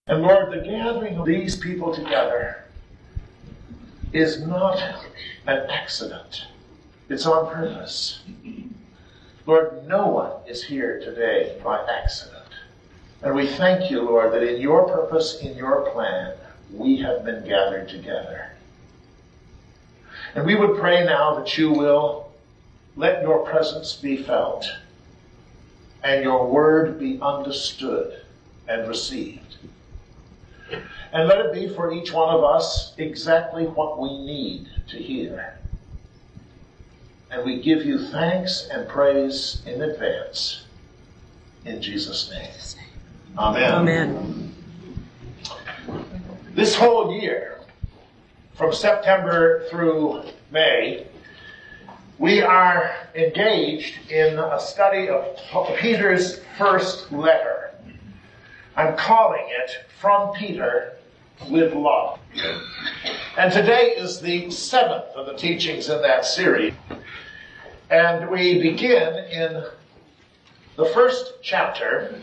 And Lord, the gathering of these people together is not an accident. It's on purpose. Lord, no one is here today by accident. And we thank you, Lord, that in your purpose, in your plan, we have been gathered together. And we would pray now that you will let your presence be felt and your word be understood and received. And let it be for each one of us exactly what we need to hear. And we give you thanks and praise in advance. In Jesus' name. Amen. Amen. This whole year, from September through May, we are engaged in a study of Peter's first letter. I'm calling it From Peter with Love. And today is the 7th of the teachings in that series. And we begin in the first chapter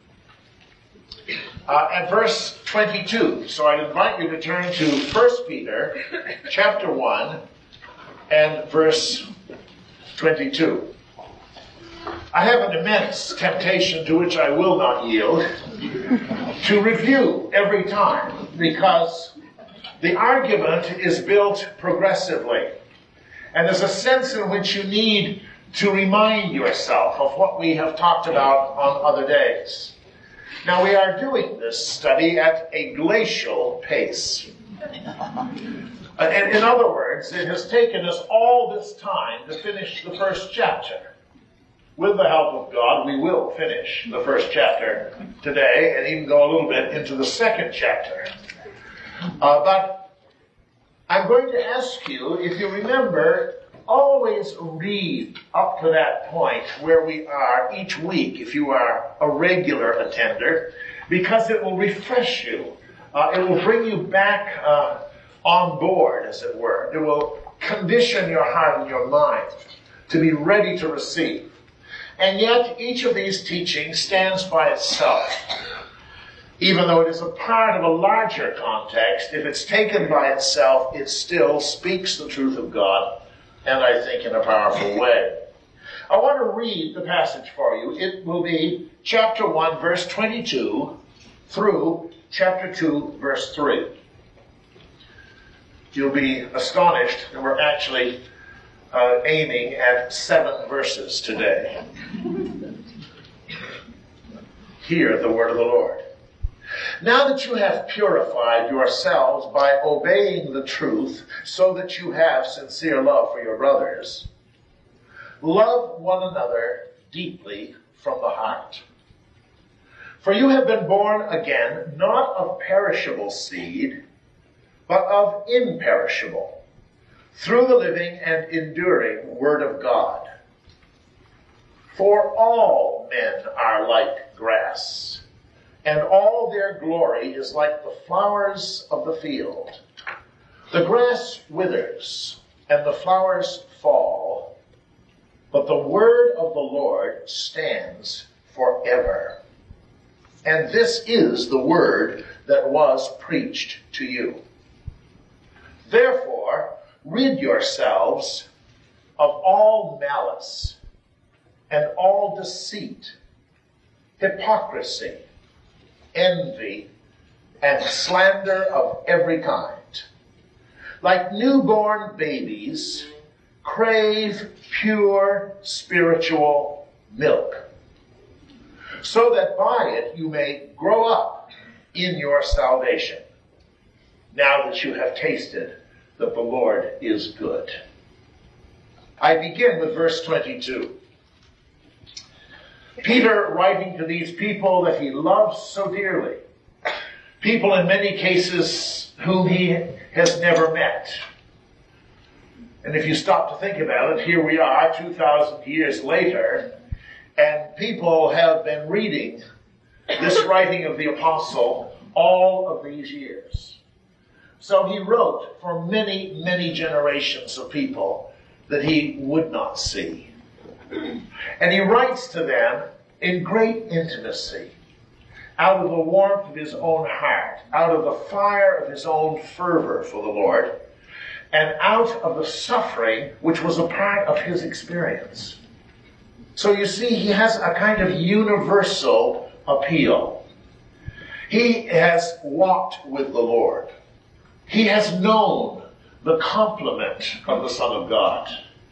at verse 22. So I'd invite you to turn to 1 Peter chapter 1 and verse 22. I have an immense temptation to which I will not yield to review every time, because the argument is built progressively. And there's a sense in which you need to remind yourself of what we have talked about on other days. Now, we are doing this study at a glacial pace. And in other words, it has taken us all this time to finish the first chapter. With the help of God, we will finish the first chapter today and even go a little bit into the second chapter. But I'm going to ask you, if you remember, always read up to that point where we are each week, if you are a regular attender, because it will refresh you. It will bring you back on board, as it were. It will condition your heart and your mind to be ready to receive. And yet, each of these teachings stands by itself. Even though it is a part of a larger context, if it's taken by itself, it still speaks the truth of God, and I think in a powerful way. I want to read the passage for you. It will be chapter 1, verse 22, through chapter 2, verse 3. You'll be astonished that we're actually aiming at 7 verses today. Hear the word of the Lord. Now that you have purified yourselves by obeying the truth, so that you have sincere love for your brothers, love one another deeply from the heart. For you have been born again, not of perishable seed, but of imperishable, through the living and enduring Word of God. For all men are like grass, and all their glory is like the flowers of the field. The grass withers, and the flowers fall, but the word of the Lord stands forever. And this is the word that was preached to you. Therefore, rid yourselves of all malice and all deceit, hypocrisy, envy, and slander of every kind. Like newborn babies, crave pure spiritual milk, so that by it you may grow up in your salvation, now that you have tasted that the Lord is good. I begin with verse 22. Peter, writing to these people that he loves so dearly, people in many cases whom he has never met. And if you stop to think about it, here we are 2,000 years later, and people have been reading this writing of the apostle all of these years. So he wrote for many, many generations of people that he would not see. And he writes to them in great intimacy out of the warmth of his own heart, out of the fire of his own fervor for the Lord, and out of the suffering which was a part of his experience. So you see, he has a kind of universal appeal. He has walked with the Lord. He has known the complement of the Son of God.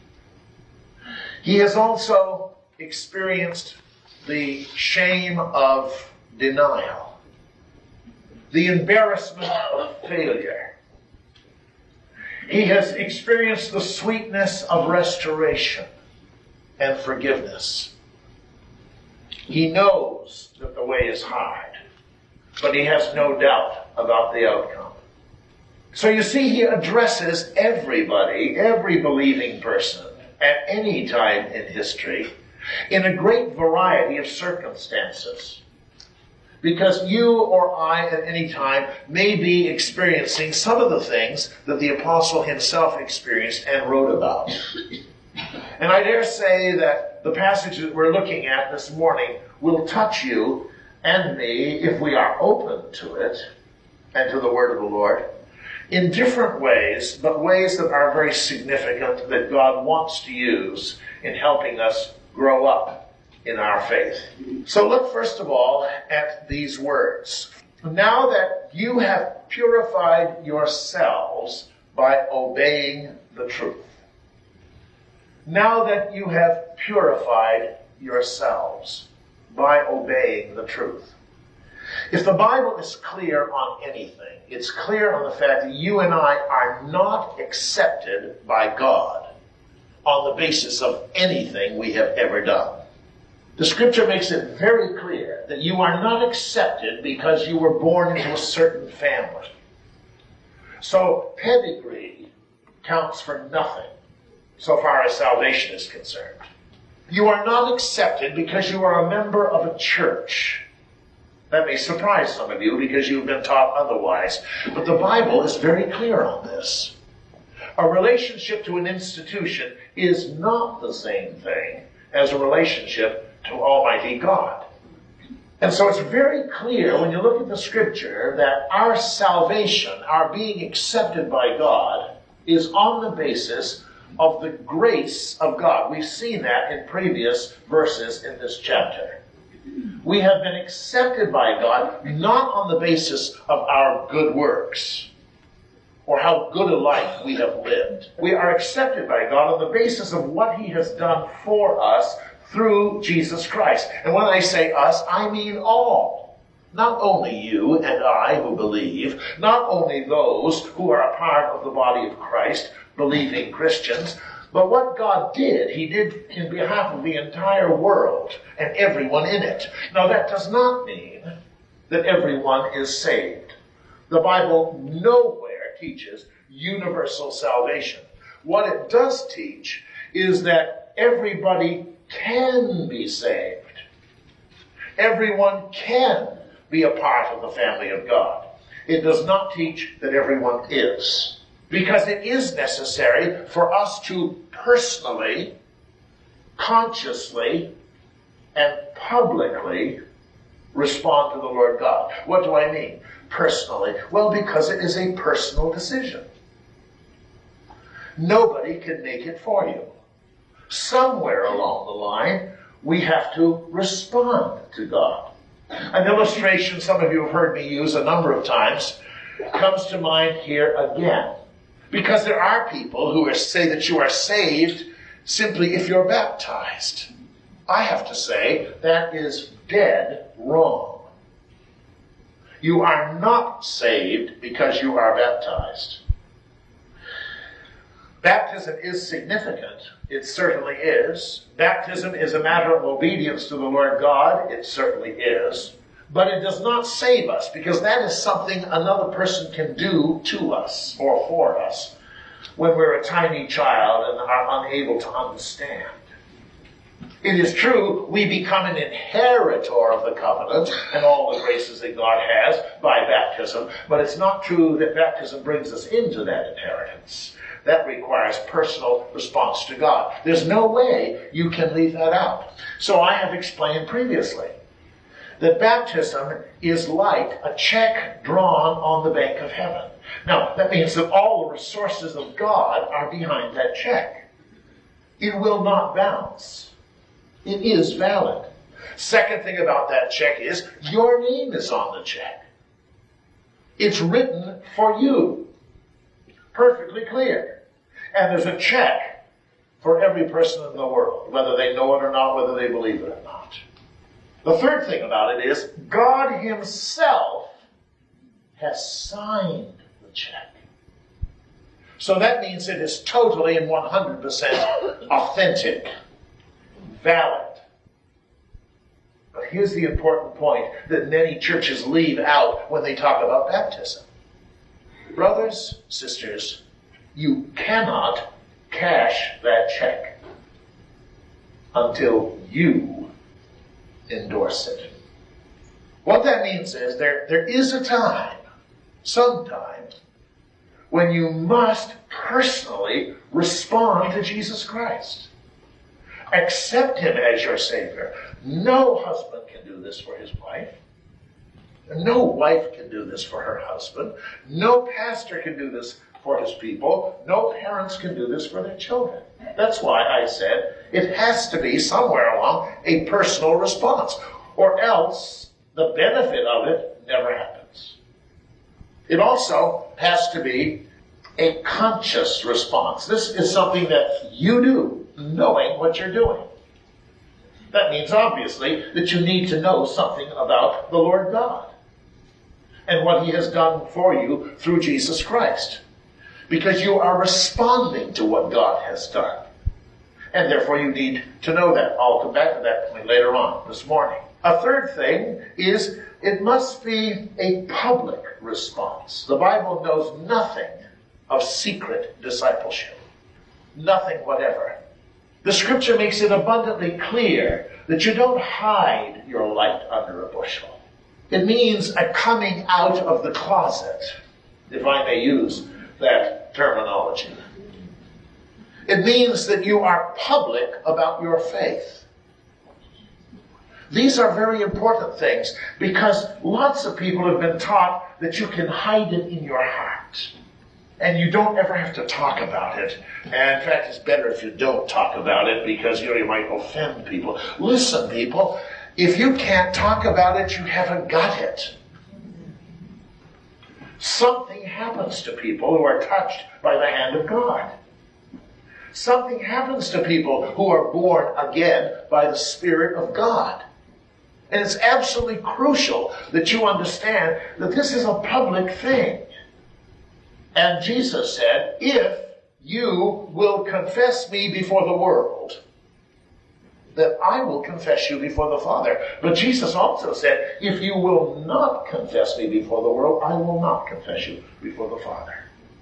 He has also experienced the shame of denial, the embarrassment of failure. He has experienced the sweetness of restoration and forgiveness. He knows that the way is hard, but he has no doubt about the outcome. So you see, he addresses everybody, every believing person, at any time in history, in a great variety of circumstances. Because you or I at any time may be experiencing some of the things that the apostle himself experienced and wrote about. And I dare say that the passage that we're looking at this morning will touch you and me if we are open to it and to the word of the Lord in different ways, but ways that are very significant that God wants to use in helping us grow up in our faith. So look first of all at these words. Now that you have purified yourselves by obeying the truth. Now that you have purified yourselves by obeying the truth. If the Bible is clear on anything, it's clear on the fact that you and I are not accepted by God on the basis of anything we have ever done. The Scripture makes it very clear that you are not accepted because you were born into a certain family. So pedigree counts for nothing so far as salvation is concerned. You are not accepted because you are a member of a church. That may surprise some of you because you've been taught otherwise. But the Bible is very clear on this. A relationship to an institution is not the same thing as a relationship to Almighty God. And so it's very clear when you look at the Scripture that our salvation, our being accepted by God, is on the basis of the grace of God. We've seen that in previous verses in this chapter. We have been accepted by God not on the basis of our good works or how good a life we have lived. We are accepted by God on the basis of what he has done for us through Jesus Christ. And when I say us, I mean all. Not only you and I who believe, not only those who are a part of the body of Christ, believing Christians, but what God did, he did in behalf of the entire world and everyone in it. Now that does not mean that everyone is saved. The Bible nowhere teaches universal salvation. What it does teach is that everybody can be saved. Everyone can be a part of the family of God. It does not teach that everyone is. Because it is necessary for us to personally, consciously, and publicly respond to the Lord God. What do I mean? Personally. Well, because it is a personal decision. Nobody can make it for you. Somewhere along the line, we have to respond to God. An illustration some of you have heard me use a number of times comes to mind here again. Because there are people who say that you are saved simply if you're baptized. I have to say that is dead wrong. You are not saved because you are baptized. Baptism is significant. It certainly is. Baptism is a matter of obedience to the Lord God. It certainly is. But it does not save us, because that is something another person can do to us or for us when we're a tiny child and are unable to understand. It is true, we become an inheritor of the covenant and all the graces that God has by baptism, but it's not true that baptism brings us into that inheritance. That requires personal response to God. There's no way you can leave that out. So I have explained previously that baptism is like a check drawn on the bank of heaven. Now, that means that all the resources of God are behind that check. It will not bounce. It is valid. Second thing about that check is your name is on the check. It's written for you. Perfectly clear. And there's a check for every person in the world, whether they know it or not, whether they believe it or not. The third thing about it is God himself has signed the check. So that means it is totally and 100% authentic, valid. But here's the important point that many churches leave out when they talk about baptism. Brothers, sisters, you cannot cash that check until you endorse it. What that means is there is a time, sometime, when you must personally respond to Jesus Christ. Accept him as your Savior. No husband can do this for his wife. No wife can do this for her husband. No pastor can do this for his people. No parents can do this for their children. That's why I said it has to be somewhere along a personal response, or else the benefit of it never happens. It also has to be a conscious response. This is something that you do, knowing what you're doing. That means, obviously, that you need to know something about the Lord God and what he has done for you through Jesus Christ, because you are responding to what God has done. And therefore you need to know that. I'll come back to that point later on this morning. A third thing is it must be a public response. The Bible knows nothing of secret discipleship. Nothing whatever. The scripture makes it abundantly clear that you don't hide your light under a bushel. It means a coming out of the closet, if I may use that terminology. It means that you are public about your faith. These are very important things because lots of people have been taught that you can hide it in your heart. And you don't ever have to talk about it. And in fact, it's better if you don't talk about it because you might offend people. Listen, people, if you can't talk about it, you haven't got it. Something happens to people who are touched by the hand of God. Something happens to people who are born again by the Spirit of God. And it's absolutely crucial that you understand that this is a public thing. And Jesus said, if you will confess me before the world, then I will confess you before the Father. But Jesus also said, if you will not confess me before the world, I will not confess you before the Father.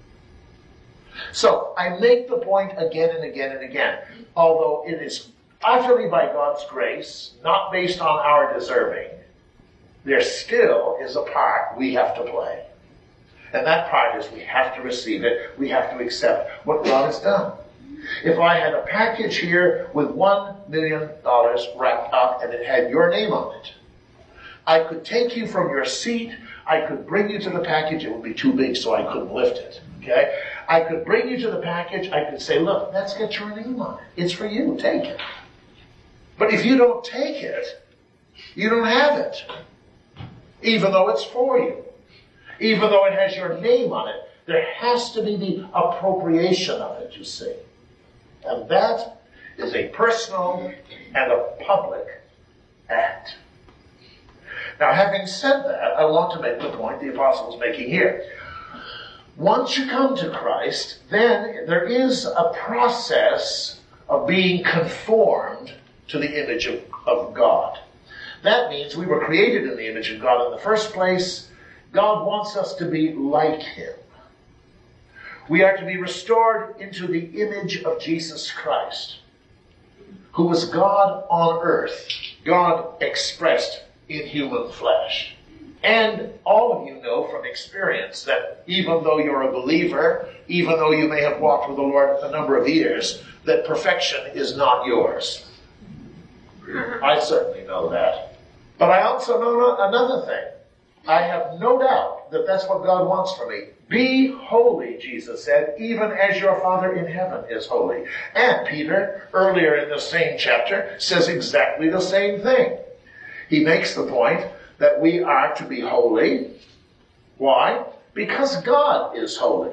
So, I make the point again and again and again. Although it is utterly by God's grace, not based on our deserving, there still is a part we have to play. And that part is we have to receive it. We have to accept what God has done. If I had a package here with $1 million wrapped up and it had your name on it, I could take you from your seat. I could bring you to the package. It would be too big, so I couldn't lift it. Okay? I could bring you to the package. I could say, look, that's got your name on it. It's for you. Take it. But if you don't take it, you don't have it. Even though it's for you. Even though it has your name on it, there has to be the appropriation of it, you see. And that is a personal and a public act. Now, having said that, I want to make the point the apostle is making here. Once you come to Christ, then there is a process of being conformed to the image of God. That means we were created in the image of God in the first place. God wants us to be like him. We are to be restored into the image of Jesus Christ, who was God on earth, God expressed in human flesh. And all of you know from experience that even though you're a believer, even though you may have walked with the Lord a number of years, that perfection is not yours. I certainly know that. But I also know another thing. I have no doubt that that's what God wants from me. Be holy, Jesus said, even as your Father in heaven is holy. And Peter, earlier in the same chapter, says exactly the same thing. He makes the point that we are to be holy. Why? Because God is holy.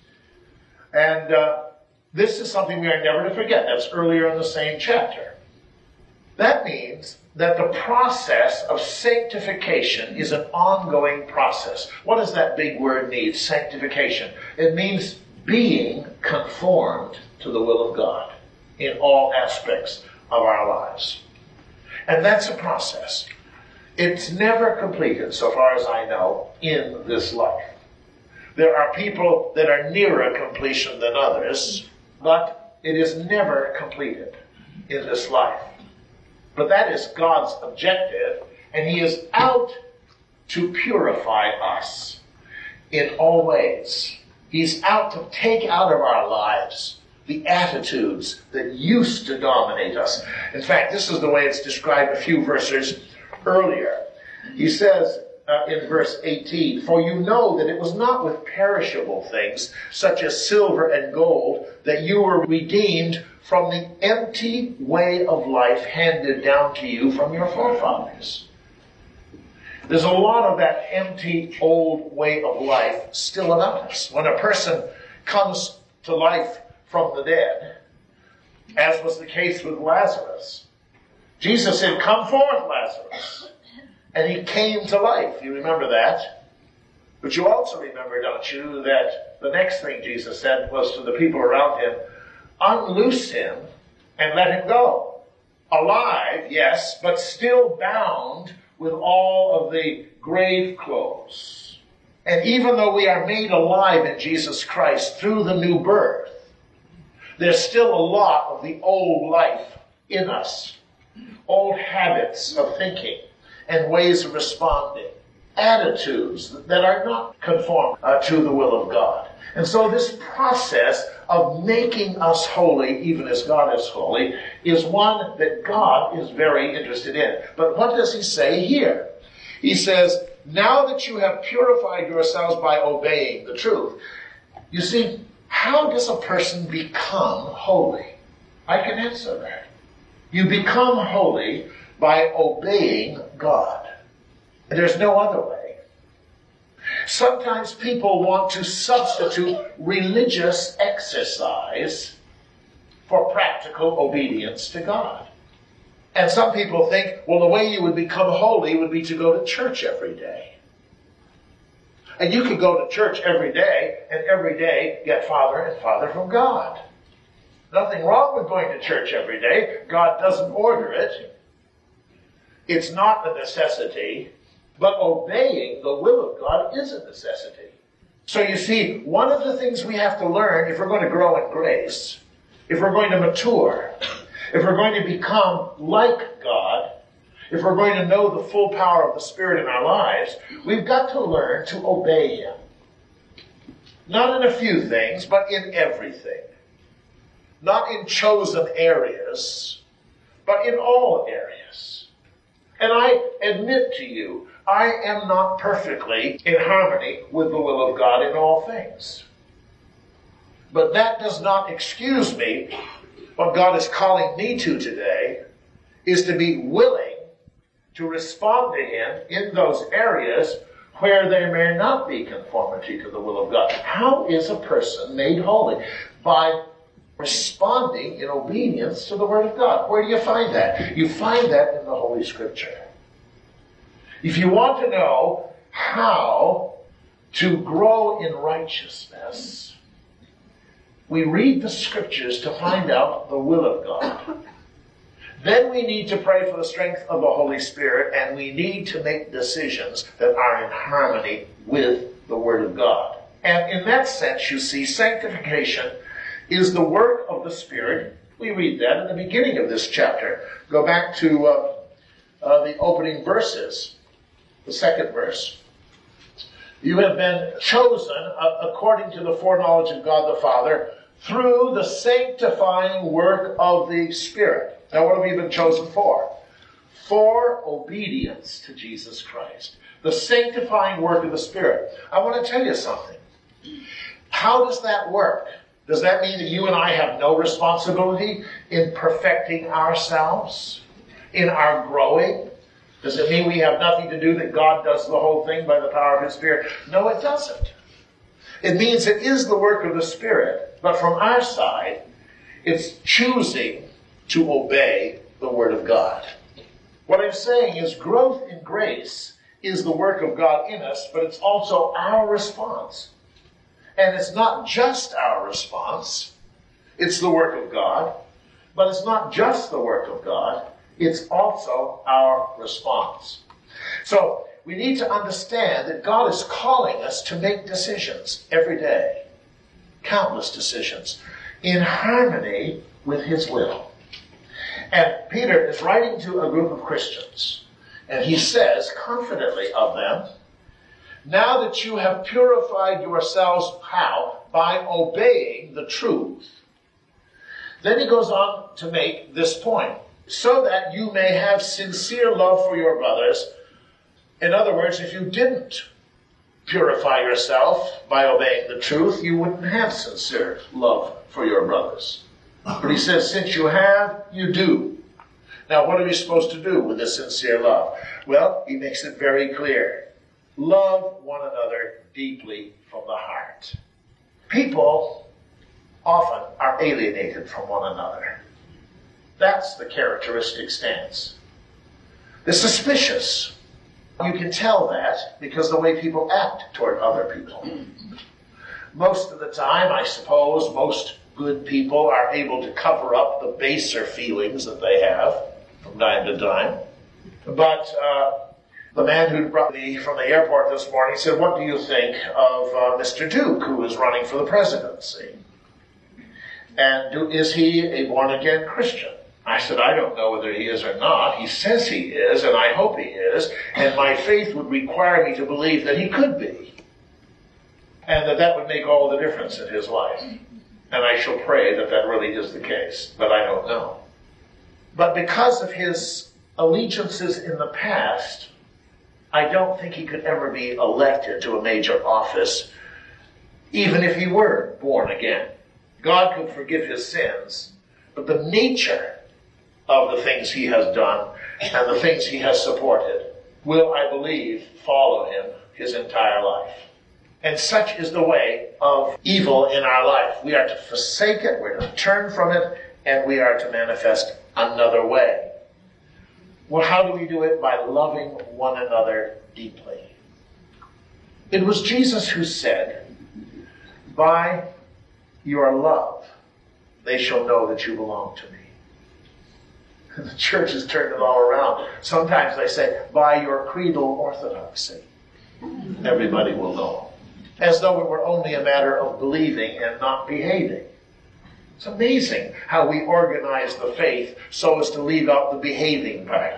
And this is something we are never to forget. That's earlier in the same chapter. That means that the process of sanctification is an ongoing process. What does that big word mean, sanctification? It means being conformed to the will of God in all aspects of our lives. And that's a process. It's never completed, so far as I know, in this life. There are people that are nearer completion than others, but it is never completed in this life. But that is God's objective, and He is out to purify us in all ways. He's out to take out of our lives the attitudes that used to dominate us. In fact, this is the way it's described a few verses earlier. He says in verse 18, "For you know that it was not with perishable things, such as silver and gold, that you were redeemed from the empty way of life handed down to you from your forefathers." There's a lot of that empty old way of life still about us. When a person comes to life from the dead, as was the case with Lazarus, Jesus said, "Come forth, Lazarus." And he came to life. You remember that? But you also remember, don't you, that the next thing Jesus said was to the people around him, "Unloose him and let him go." Alive, yes, but still bound with all of the grave clothes. And even though we are made alive in Jesus Christ through the new birth, there's still a lot of the old life in us. Old habits of thinking and ways of responding. Attitudes that are not conformed to the will of God. And so this process of making us holy, even as God is holy, is one that God is very interested in. But what does he say here? He says, "Now that you have purified yourselves by obeying the truth." You see, how does a person become holy? I can answer that. You become holy by obeying God. There's no other way. Sometimes people want to substitute religious exercise for practical obedience to God. And some people think, well, the way you would become holy would be to go to church every day. And you could go to church every day and every day get farther and farther from God. Nothing wrong with going to church every day. God doesn't order it. It's not a necessity, but obeying the will of God is a necessity. So you see, one of the things we have to learn if we're going to grow in grace, if we're going to mature, if we're going to become like God, if we're going to know the full power of the Spirit in our lives, we've got to learn to obey Him. Not in a few things, but in everything. Not in chosen areas, but in all areas. And I admit to you, I am not perfectly in harmony with the will of God in all things. But that does not excuse me. What God is calling me to today is to be willing to respond to Him in those areas where there may not be conformity to the will of God. How is a person made holy? By responding in obedience to the Word of God. Where do you find that? You find that in the Holy Scripture. If you want to know how to grow in righteousness, we read the Scriptures to find out the will of God. Then we need to pray for the strength of the Holy Spirit, and we need to make decisions that are in harmony with the Word of God. And in that sense, you see, sanctification is the work of the Spirit. We read that in the beginning of this chapter. Go back to the opening verses, the second verse. You have been chosen according to the foreknowledge of God the Father through the sanctifying work of the Spirit. Now, what have we been chosen for? for obedience to Jesus Christ. The sanctifying work of the Spirit. I want to tell you something. How does that work? Does that mean that you and I have no responsibility in perfecting ourselves? In our growing? Does it mean we have nothing to do, that God does the whole thing by the power of His Spirit? No, it doesn't. It means it is the work of the Spirit, but from our side, it's choosing to obey the Word of God. What I'm saying is growth in grace is the work of God in us, but it's also our response. And it's not just our response. It's the work of God. But it's not just the work of God. It's also our response. So we need to understand that God is calling us to make decisions every day. Countless decisions. In harmony with His will. And Peter is writing to a group of Christians. And he says confidently of them, now that you have purified yourselves, how? By obeying the truth. Then he goes on to make this point. So that you may have sincere love for your brothers. In other words, if you didn't purify yourself by obeying the truth, you wouldn't have sincere love for your brothers. But he says, since you have, you do. Now, what are we supposed to do with this sincere love? Well, he makes it very clear. Love one another deeply from the heart. People often are alienated from one another. That's the characteristic stance. They're suspicious. You can tell that because the way people act toward other people. Most of the time, I suppose, most good people are able to cover up the baser feelings that they have from time to time. But the man who brought me from the airport this morning said, what do you think of Mr. Duke, who is running for the presidency? And is he a born-again Christian? I said, I don't know whether he is or not. He says he is, and I hope he is, and my faith would require me to believe that he could be, and that would make all the difference in his life. And I shall pray that that really is the case, but I don't know. But because of his allegiances in the past, I don't think he could ever be elected to a major office, even if he were born again. God could forgive his sins, but the nature of the things he has done and the things he has supported will, I believe, follow him his entire life. And such is the way of evil in our life. We are to forsake it, we're to turn from it, and we are to manifest another way. Well, how do we do it? By loving one another deeply. It was Jesus who said, by your love, they shall know that you belong to me. The church has turned it all around. Sometimes they say, by your creedal orthodoxy, everybody will know. As though it were only a matter of believing and not behaving. It's amazing how we organize the faith so as to leave out the behaving part.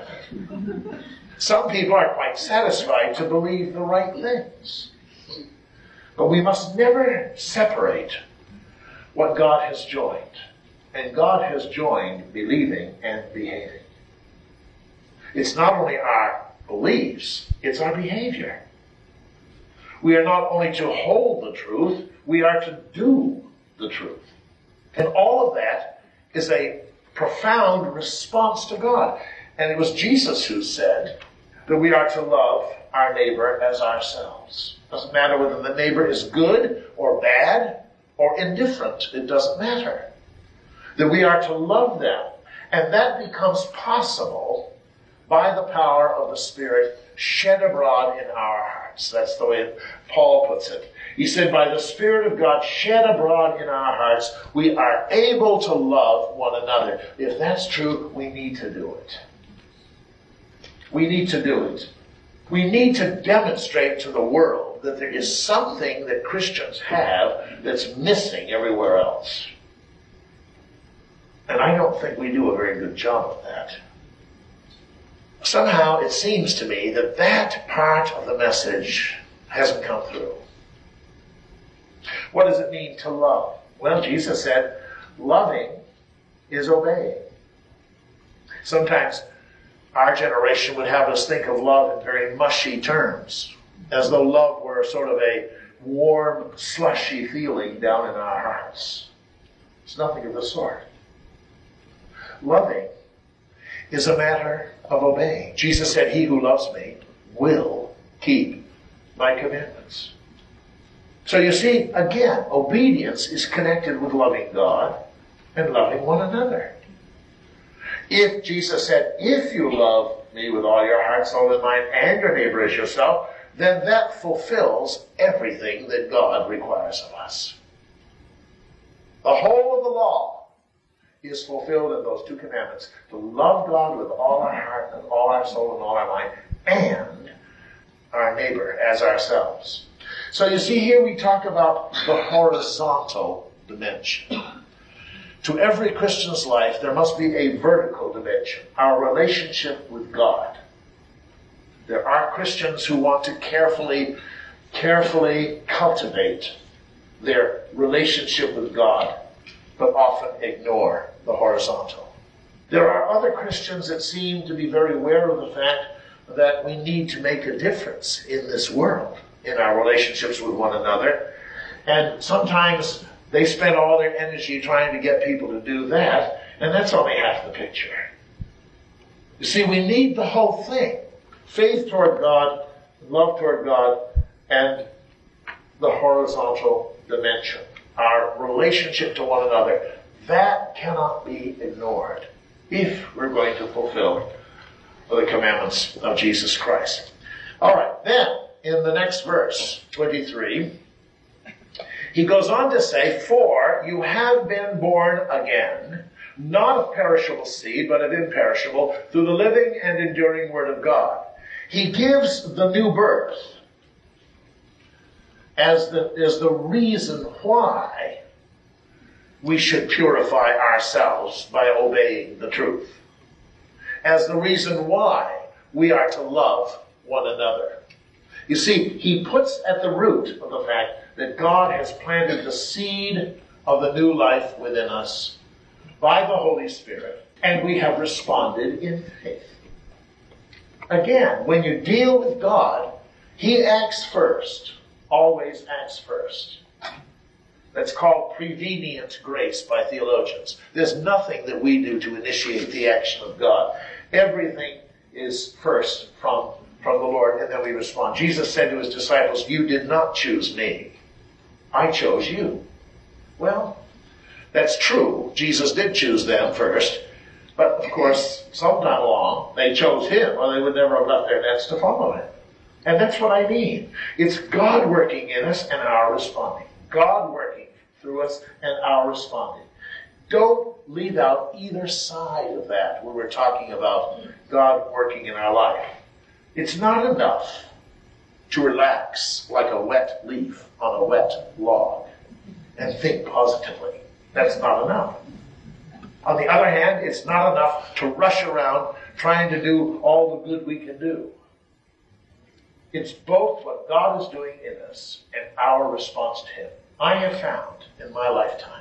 Some people are quite satisfied to believe the right things. But we must never separate what God has joined. And God has joined believing and behaving. It's not only our beliefs, it's our behavior. We are not only to hold the truth, we are to do the truth. And all of that is a profound response to God. And it was Jesus who said that we are to love our neighbor as ourselves. Doesn't matter whether the neighbor is good or bad or indifferent. It doesn't matter. That we are to love them. And that becomes possible by the power of the Spirit shed abroad in our hearts. That's the way Paul puts it. He said, by the Spirit of God shed abroad in our hearts, we are able to love one another. If that's true, we need to do it. We need to do it. We need to demonstrate to the world that there is something that Christians have that's missing everywhere else. And I don't think we do a very good job of that. Somehow it seems to me that that part of the message hasn't come through. What does it mean to love? Well, Jesus said, loving is obeying. Sometimes Our generation would have us think of love in very mushy terms, as though love were sort of a warm, slushy feeling down in our hearts. It's nothing of the sort. Loving is a matter of obeying. Jesus said, "He who loves me will keep my commandments." So you see, again, obedience is connected with loving God and loving one another. If Jesus said, "If you love me with all your heart, soul, and mind, and your neighbor as yourself," then that fulfills everything that God requires of us. The whole of the law is fulfilled in those two commandments: to love God with all our heart and all our soul and all our mind, and our neighbor as ourselves. So you see, here we talk about the horizontal dimension. To every Christian's life, there must be a vertical dimension, our relationship with God. There are Christians who want to carefully cultivate their relationship with God, but often ignore the horizontal. There are other Christians that seem to be very aware of the fact that we need to make a difference in this world, in our relationships with one another. And sometimes they spend all their energy trying to get people to do that, and that's only half the picture. You see, we need the whole thing. Faith toward God, love toward God, and the horizontal dimension, our relationship to one another. That cannot be ignored if we're going to fulfill the commandments of Jesus Christ. All right, then, in the next verse, 23, he goes on to say, "For you have been born again, not of perishable seed, but of imperishable, through the living and enduring word of God." He gives the new birth as the reason why we should purify ourselves by obeying the truth, as the reason why we are to love one another. You see, he puts at the root of the fact that God has planted the seed of the new life within us by the Holy Spirit, and we have responded in faith. Again, when you deal with God, he acts first, always acts first. That's called prevenient grace by theologians. There's nothing that we do to initiate the action of God. Everything is first from the Lord, and then we respond. Jesus said to his disciples, "You did not choose me. I chose you." Well, that's true. Jesus did choose them first. But, of course, sometime along, they chose him, or they would never have left their nets to follow him. And that's what I mean. It's God working in us and our responding. God working through us and our responding. Don't leave out either side of that when we're talking about God working in our life. It's not enough to relax like a wet leaf on a wet log and think positively. That's not enough. On the other hand, it's not enough to rush around trying to do all the good we can do. It's both what God is doing in us and our response to him. I have found in my lifetime,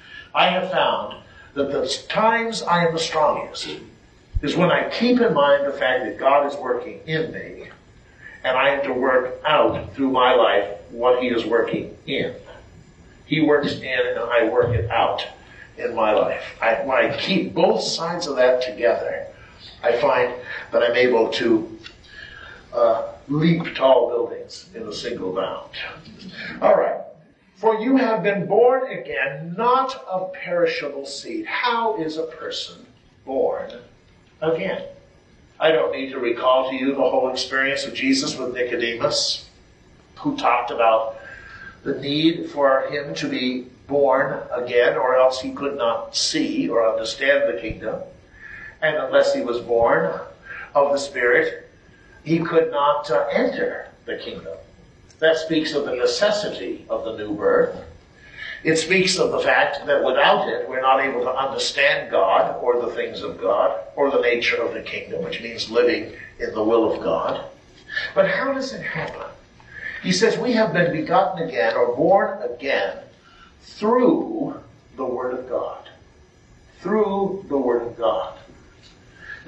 that the times I am the strongest is when I keep in mind the fact that God is working in me, and I am to work out through my life what he is working in. He works in and I work it out in my life. When I keep both sides of that together, I find that I'm able to leap tall buildings in a single bound. All right. "For you have been born again, not of perishable seed." How is a person born again? I don't need to recall to you the whole experience of Jesus with Nicodemus, who talked about the need for him to be born again, or else he could not see or understand the kingdom. And unless he was born of the Spirit, he could not enter the kingdom. That speaks of the necessity of the new birth. It speaks of the fact that without it, we're not able to understand God or the things of God or the nature of the kingdom, which means living in the will of God. But how does it happen? He says we have been begotten again or born again through the Word of God. Through the Word of God. Now,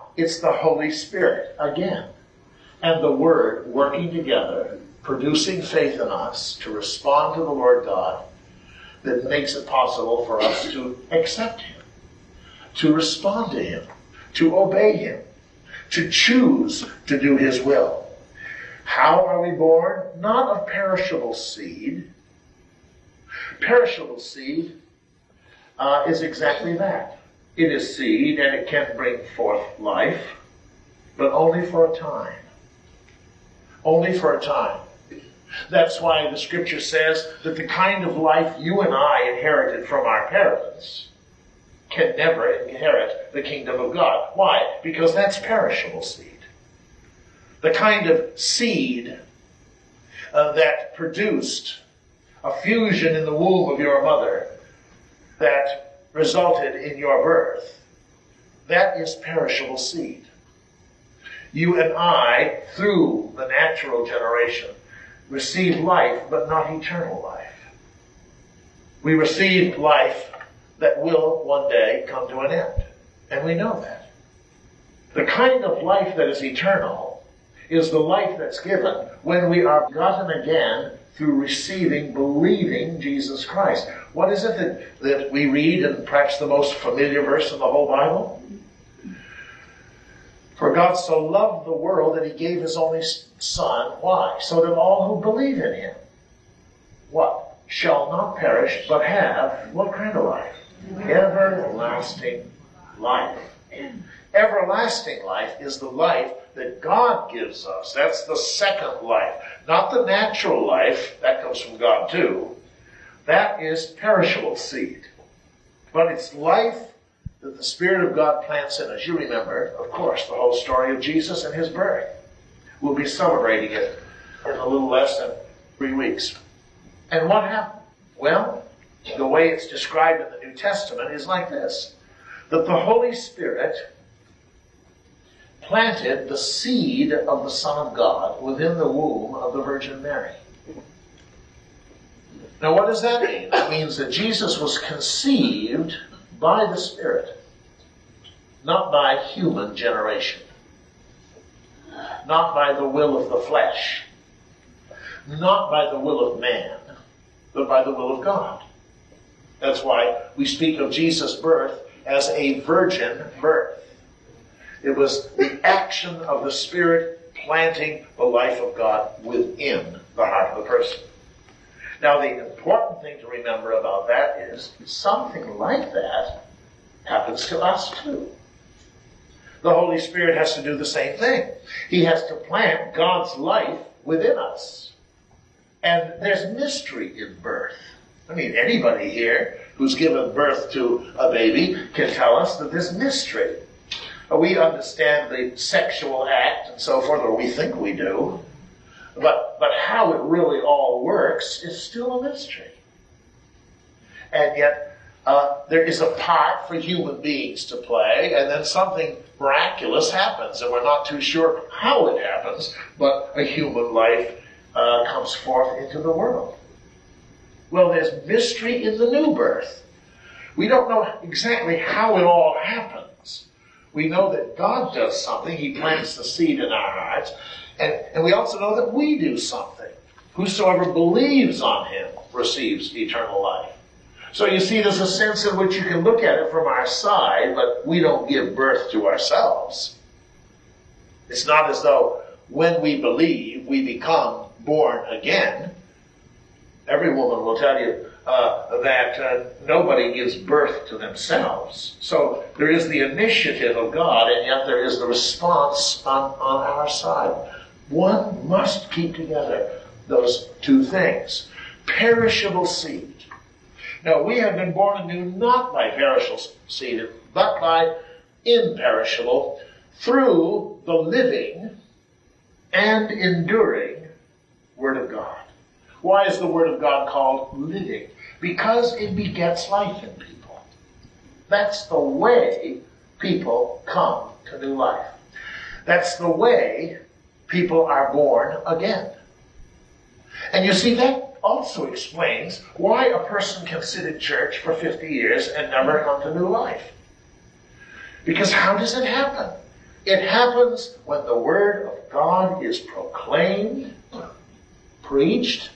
it's the Holy Spirit again, and the Word working together, producing faith in us to respond to the Lord God, that makes it possible for us to accept Him, to respond to Him, to obey Him, to choose to do His will. How are we born? Not of perishable seed. Perishable seed is exactly that. It is seed and it can bring forth life, but only for a time. Only for a time. That's why the Scripture says that the kind of life you and I inherited from our parents can never inherit the kingdom of God. Why? Because that's perishable seed. The kind of seed that produced a fusion in the womb of your mother that resulted in your birth, that is perishable seed. You and I, through the natural generation, receive life, but not eternal life. We receive life that will one day come to an end. And we know that. The kind of life that is eternal is the life that's given when we are begotten again through receiving, believing Jesus Christ. What is it that we read in perhaps the most familiar verse in the whole Bible? For God so loved the world that He gave His only Son. Why? So that all who believe in Him, what? Shall not perish, but have, what kind of life? Everlasting life. Everlasting life is the life that God gives us. That's the second life. Not the natural life. That comes from God too. That is perishable seed. But it's life that the Spirit of God plants in us. You remember, of course, the whole story of Jesus and His birth. We'll be celebrating it in a little less than 3 weeks. And what happened? Well, the way it's described in the New Testament is like this. That the Holy Spirit planted the seed of the Son of God within the womb of the Virgin Mary. Now what does that mean? It means that Jesus was conceived by the Spirit, not by human generation, not by the will of the flesh, not by the will of man, but by the will of God. That's why we speak of Jesus' birth as a virgin birth. It was the action of the Spirit planting the life of God within the heart of the person. Now, the important thing to remember about that is something like that happens to us too. The Holy Spirit has to do the same thing. He has to plant God's life within us. And there's mystery in birth. I mean, anybody here who's given birth to a baby can tell us that there's mystery. We understand the sexual act and so forth, or we think we do. But how it really all works is still a mystery. And yet, there is a part for human beings to play, and then something miraculous happens, and we're not too sure how it happens, but a human life comes forth into the world. Well, there's mystery in the new birth. We don't know exactly how it all happens. We know that God does something. He plants the seed in our hearts. And we also know that we do something. Whosoever believes on Him receives eternal life. So you see, there's a sense in which you can look at it from our side, but we don't give birth to ourselves. It's not as though when we believe, we become born again. Every woman will tell you that nobody gives birth to themselves. So there is the initiative of God, and yet there is the response on our side. One must keep together those two things. Perishable seed. Now, we have been born anew not by perishable seed, but by imperishable, through the living and enduring Word of God. Why is the Word of God called living? Because it begets life in people. That's the way people come to new life. That's the way people are born again. And you see, that also explains why a person can sit in church for 50 years and never come to new life. Because how does it happen? It happens when the Word of God is proclaimed, preached,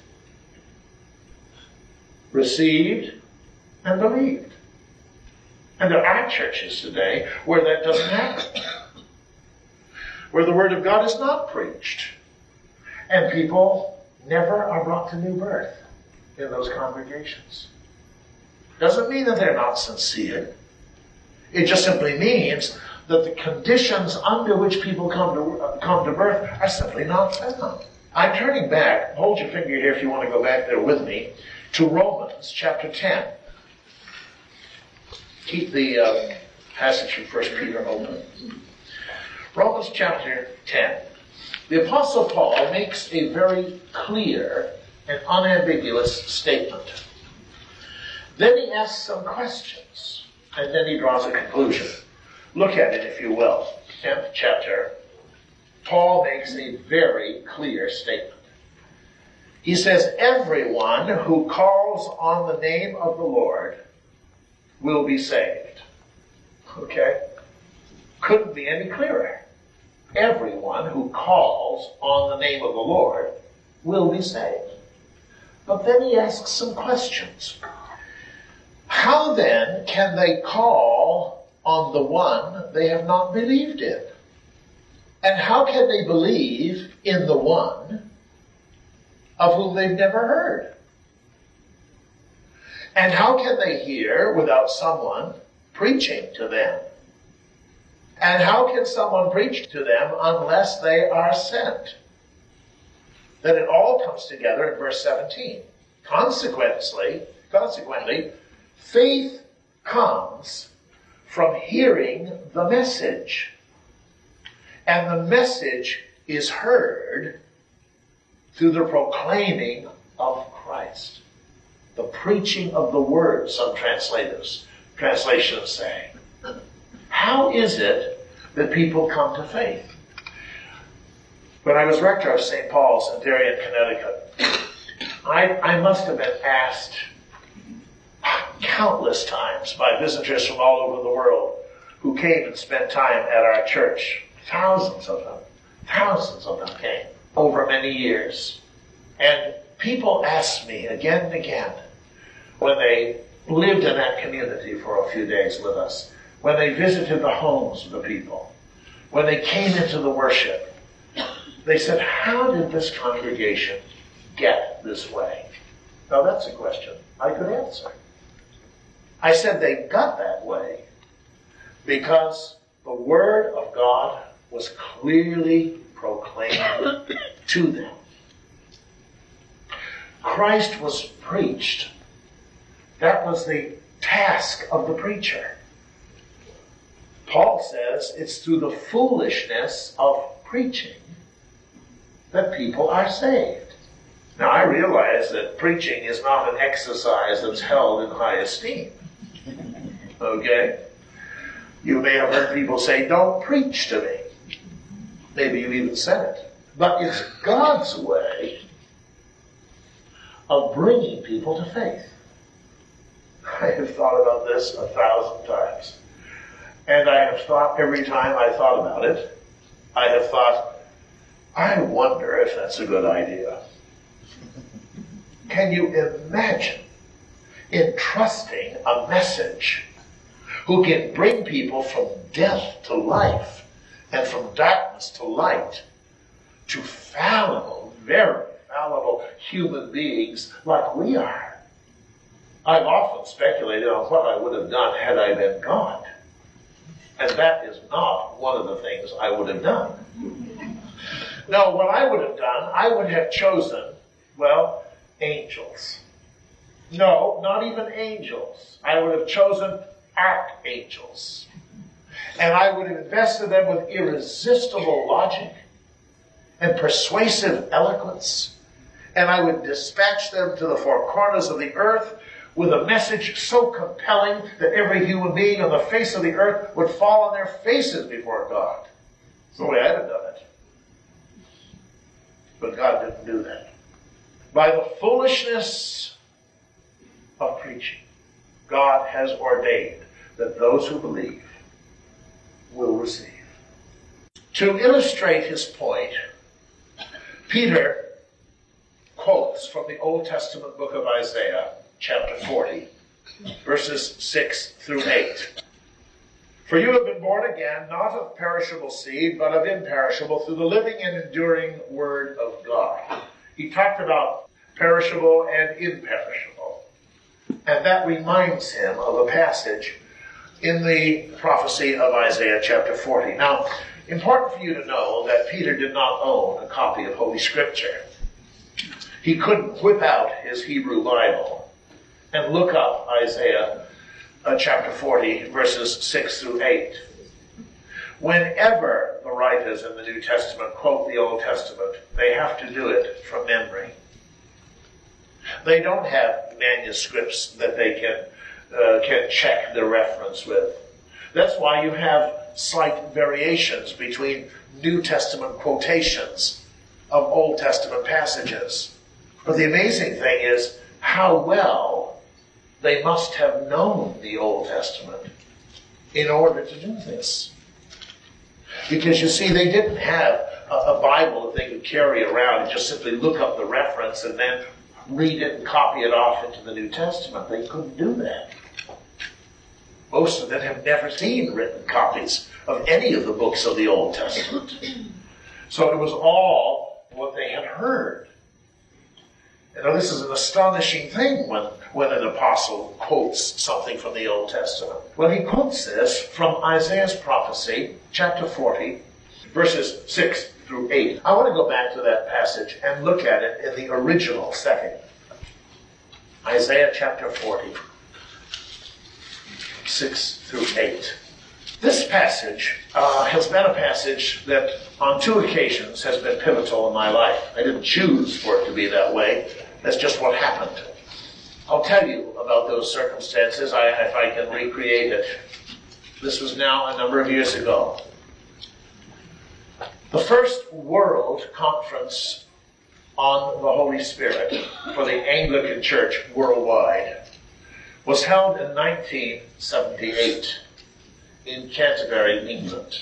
received, and believed. And there are churches today where that doesn't happen, where the Word of God is not preached, and people never are brought to new birth in those congregations. Doesn't mean that they're not sincere. It just simply means that the conditions under which people come to birth are simply not found. I'm turning back, hold your finger here if you want to go back there with me, to Romans chapter 10. Keep the passage from 1 Peter open. Romans chapter 10. The Apostle Paul makes a very clear and unambiguous statement. Then he asks some questions, and then he draws a conclusion. Look at it, if you will. 10th chapter. Paul makes a very clear statement. He says, everyone who calls on the name of the Lord will be saved. Okay? Couldn't be any clearer. Everyone who calls on the name of the Lord will be saved. But then he asks some questions. How then can they call on the one they have not believed in? And how can they believe in the one of whom they've never heard? And how can they hear without someone preaching to them? And how can someone preach to them unless they are sent? Then it all comes together in verse 17. Consequently, faith comes from hearing the message. And the message is heard through the proclaiming of Christ. The preaching of the word, some translations say. How is it that people come to faith? When I was rector of St. Paul's in Darien, Connecticut, I must have been asked countless times by visitors from all over the world who came and spent time at our church. Thousands of them came over many years. And people asked me again and again, when they lived in that community for a few days with us, when they visited the homes of the people, when they came into the worship, they said, how did this congregation get this way? Now that's a question I could answer. I said they got that way because the Word of God was clearly proclaimed to them. Christ was preached. That was the task of the preacher. Paul says it's through the foolishness of preaching that people are saved. Now, I realize that preaching is not an exercise that's held in high esteem. Okay? You may have heard people say, don't preach to me. Maybe you even said it. But it's God's way of bringing people to faith. I have thought about this 1,000 times. And I have thought every time I thought about it, I have thought, I wonder if that's a good idea. Can you imagine entrusting a message who can bring people from death to life and from darkness to light to fallible, very fallible human beings like we are? I've often speculated on what I would have done had I been God. And that is not one of the things I would have done. No, what I would have done, I would have chosen, well, angels. No, not even angels. I would have chosen archangels. And I would have invested them with irresistible logic and persuasive eloquence. And I would dispatch them to the four corners of the earth with a message so compelling that every human being on the face of the earth would fall on their faces before God. That's the way I'd have done it. But God didn't do that. By the foolishness of preaching, God has ordained that those who believe will receive. To illustrate his point, Peter quotes from the Old Testament book of Isaiah, chapter 40, verses 6 through 8. For you have been born again, not of perishable seed, but of imperishable, through the living and enduring word of God. He talked about perishable and imperishable. And that reminds him of a passage in the prophecy of Isaiah chapter 40. Now, important for you to know that Peter did not own a copy of Holy Scripture. He couldn't whip out his Hebrew Bible and look up Isaiah chapter 40, verses 6 through 8. Whenever the writers in the New Testament quote the Old Testament, they have to do it from memory. They don't have manuscripts that they can check the reference with. That's why you have slight variations between New Testament quotations of Old Testament passages. But the amazing thing is how well they must have known the Old Testament in order to do this. Because you see, they didn't have a Bible that they could carry around and just simply look up the reference and then read it and copy it off into the New Testament. They couldn't do that. Most of them have never seen written copies of any of the books of the Old Testament. So it was all what they had heard. You know, this is an astonishing thing when an apostle quotes something from the Old Testament. Well, he quotes this from Isaiah's prophecy, chapter 40, verses 6 through 8. I want to go back to that passage and look at it in the original setting. Isaiah chapter 40, 6 through 8. This passage has been a passage that on 2 occasions has been pivotal in my life. I didn't choose for it to be that way. That's just what happened. I'll tell you about those circumstances if I can recreate it. This was now a number of years ago. The first World Conference on the Holy Spirit for the Anglican Church worldwide was held in 1978 in Canterbury, England.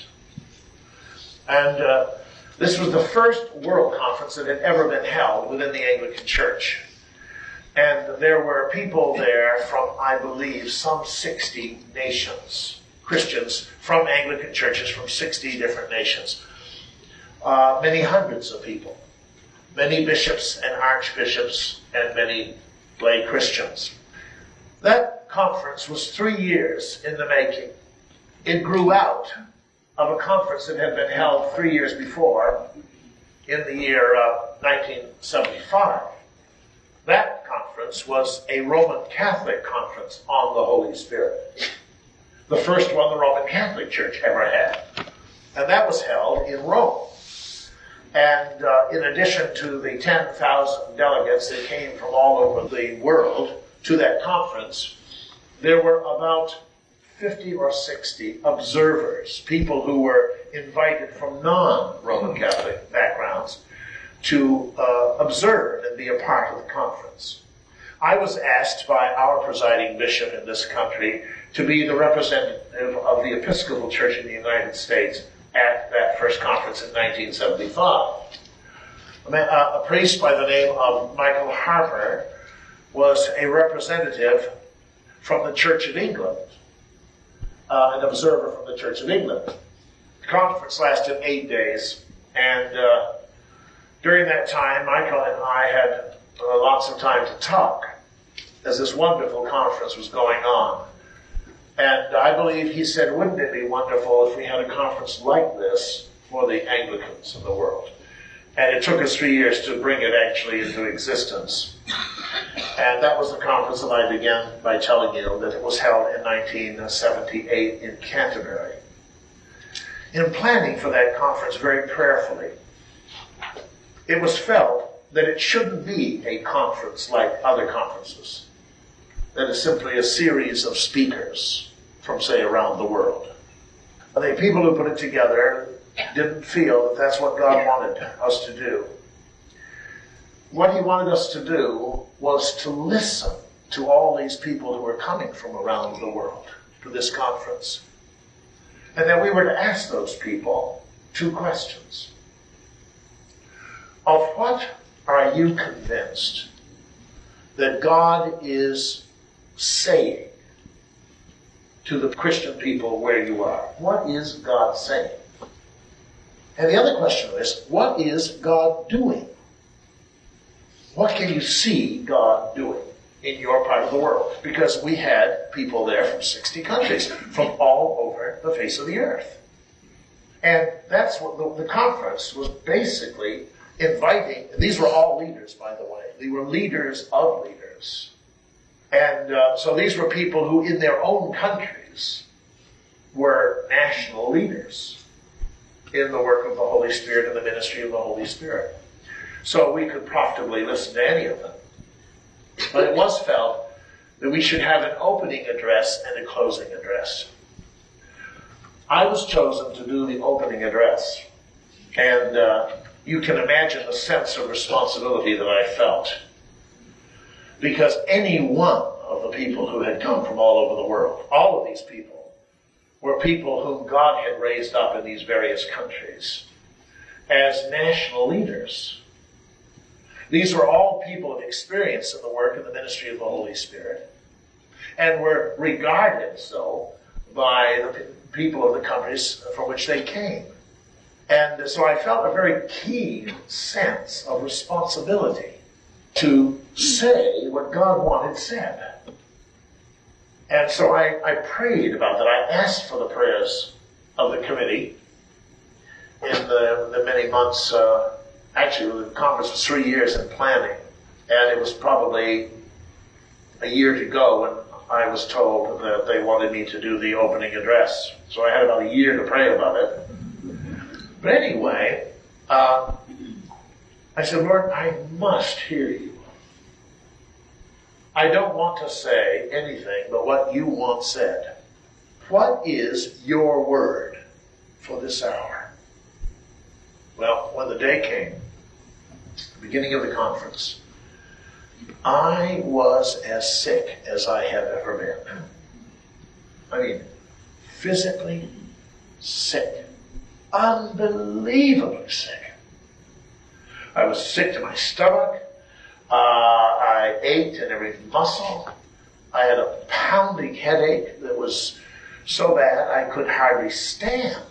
And this was the first World Conference that had ever been held within the Anglican Church. And there were people there from, I believe, some 60 nations, Christians from Anglican churches from 60 different nations. Many hundreds of people, many bishops and archbishops, and many lay Christians. That conference was 3 years in the making. It grew out of a conference that had been held 3 years before in the year 1975. That conference was a Roman Catholic conference on the Holy Spirit. The first one the Roman Catholic Church ever had. And that was held in Rome. And in addition to the 10,000 delegates that came from all over the world to that conference, there were about 50 or 60 observers, people who were invited from non-Roman Catholic backgrounds to observe and be a part of the conference. I was asked by our presiding bishop in this country to be the representative of the Episcopal Church in the United States at that first conference in 1975. A priest by the name of Michael Harper was a representative from the Church of England, an observer from the Church of England. The conference lasted 8 days, and during that time, Michael and I had lots of time to talk as this wonderful conference was going on. And I believe he said, wouldn't it be wonderful if we had a conference like this for the Anglicans of the world? And it took us 3 years to bring it actually into existence. And that was the conference that I began by telling you that it was held in 1978 in Canterbury. In planning for that conference very prayerfully, it was felt that it shouldn't be a conference like other conferences, that is simply a series of speakers from, say, around the world. The people who put it together didn't feel that that's what God wanted us to do. What he wanted us to do was to listen to all these people who were coming from around the world to this conference. And then we were to ask those people two questions. Of what are you convinced that God is saying to the Christian people where you are? What is God saying? And the other question is, what is God doing? What can you see God doing in your part of the world? Because we had people there from 60 countries, from all over the face of the earth. And that's what the conference was basically inviting. These were all leaders, by the way. They were leaders of leaders. And so these were people who, in their own countries, were national leaders in the work of the Holy Spirit and the ministry of the Holy Spirit. So we could profitably listen to any of them. But it was felt that we should have an opening address and a closing address. I was chosen to do the opening address. And you can imagine the sense of responsibility that I felt. Because any one of the people who had come from all over the world, all of these people, were people whom God had raised up in these various countries as national leaders. These were all people of experience in the work and the ministry of the Holy Spirit, and were regarded so by the people of the countries from which they came. And so I felt a very keen sense of responsibility to say what God wanted said. And so I prayed about that. I asked for the prayers of the committee in the many months. Actually, the conference was 3 years in planning, and it was probably a year to go when I was told that they wanted me to do the opening address. So I had about a year to pray about it. But anyway, I said, Lord, I must hear you. I don't want to say anything but what you want said. What is your word for this hour? Well, when the day came, the beginning of the conference, I was as sick as I have ever been. I mean, physically sick. Unbelievably sick. I was sick to my stomach. I ached in every muscle. I had a pounding headache that was so bad I could hardly stand.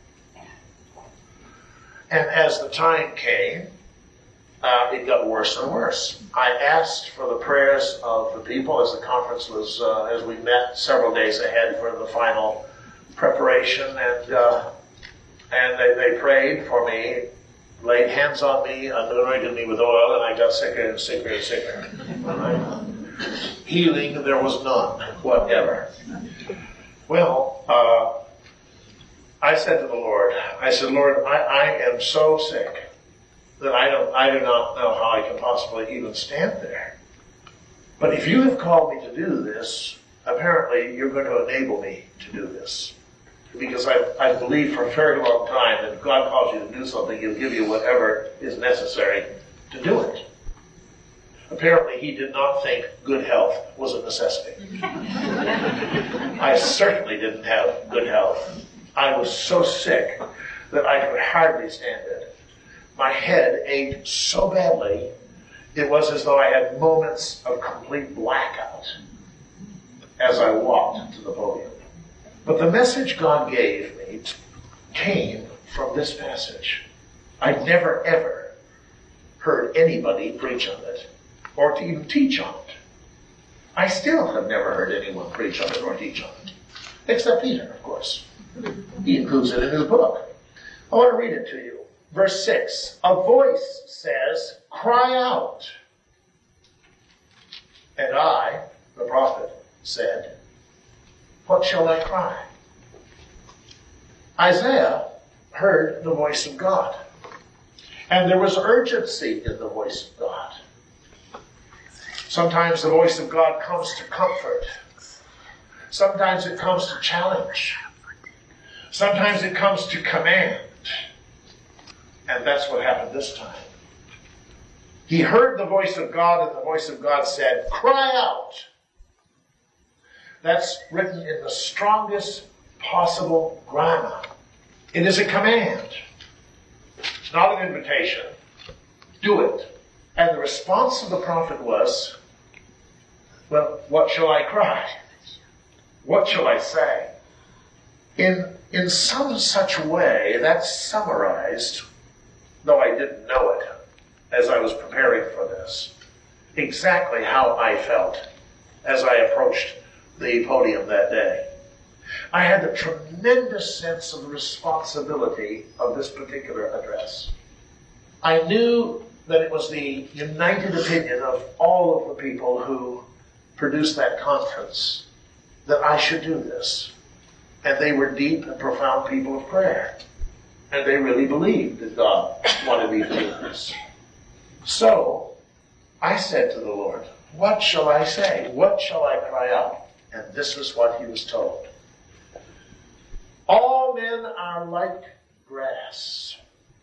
And as the time came, it got worse and worse. I asked for the prayers of the people as the conference was, as we met several days ahead for the final preparation, and they prayed for me, laid hands on me, anointed me with oil, and I got sicker and sicker and sicker. Right? Healing, there was none whatever. Well, I said to the Lord, Lord, I am so sick that I do not know how I can possibly even stand there. But if you have called me to do this, apparently you're going to enable me to do this. Because I believe for a very long time that if God calls you to do something, He'll give you whatever is necessary to do it. Apparently, He did not think good health was a necessity. I certainly didn't have good health. I was so sick that I could hardly stand it. My head ached so badly, it was as though I had moments of complete blackout as I walked to the podium. But the message God gave me came from this passage. I'd never, ever heard anybody preach on it or to even teach on it. I still have never heard anyone preach on it or teach on it, except Peter, of course. He includes it in his book. I want to read it to you. Verse 6, a voice says, cry out. And I, the prophet, said, what shall I cry? Isaiah heard the voice of God. And there was urgency in the voice of God. Sometimes the voice of God comes to comfort. Sometimes it comes to challenge. Sometimes it comes to command. And that's what happened this time. He heard the voice of God, and the voice of God said, cry out. That's written in the strongest possible grammar. It is a command. It's not an invitation. Do it. And the response of the prophet was, well, what shall I cry? What shall I say? In some such way, that's summarized, though I didn't know it as I was preparing for this, exactly how I felt as I approached the podium that day. I had a tremendous sense of the responsibility of this particular address. I knew that it was the united opinion of all of the people who produced that conference that I should do this. And they were deep and profound people of prayer. And they really believed that God wanted me to do this. So, I said to the Lord, what shall I say? What shall I cry out? And this is what he was told. All men are like grass,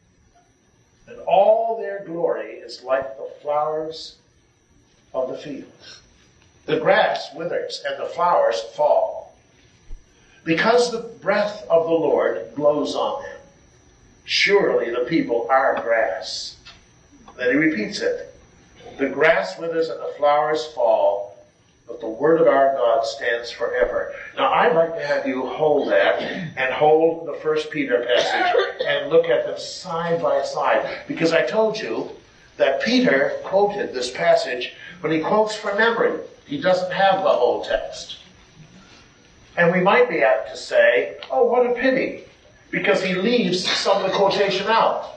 and all their glory is like the flowers of the field. The grass withers and the flowers fall, because the breath of the Lord blows on them. Surely the people are grass. Then he repeats it. The grass withers and the flowers fall, but the word of our God stands forever. Now, I'd like to have you hold that and hold the 1 Peter passage and look at them side by side. Because I told you that Peter quoted this passage, but he quotes from memory. He doesn't have the whole text. And we might be apt to say, oh, what a pity, because he leaves some of the quotation out.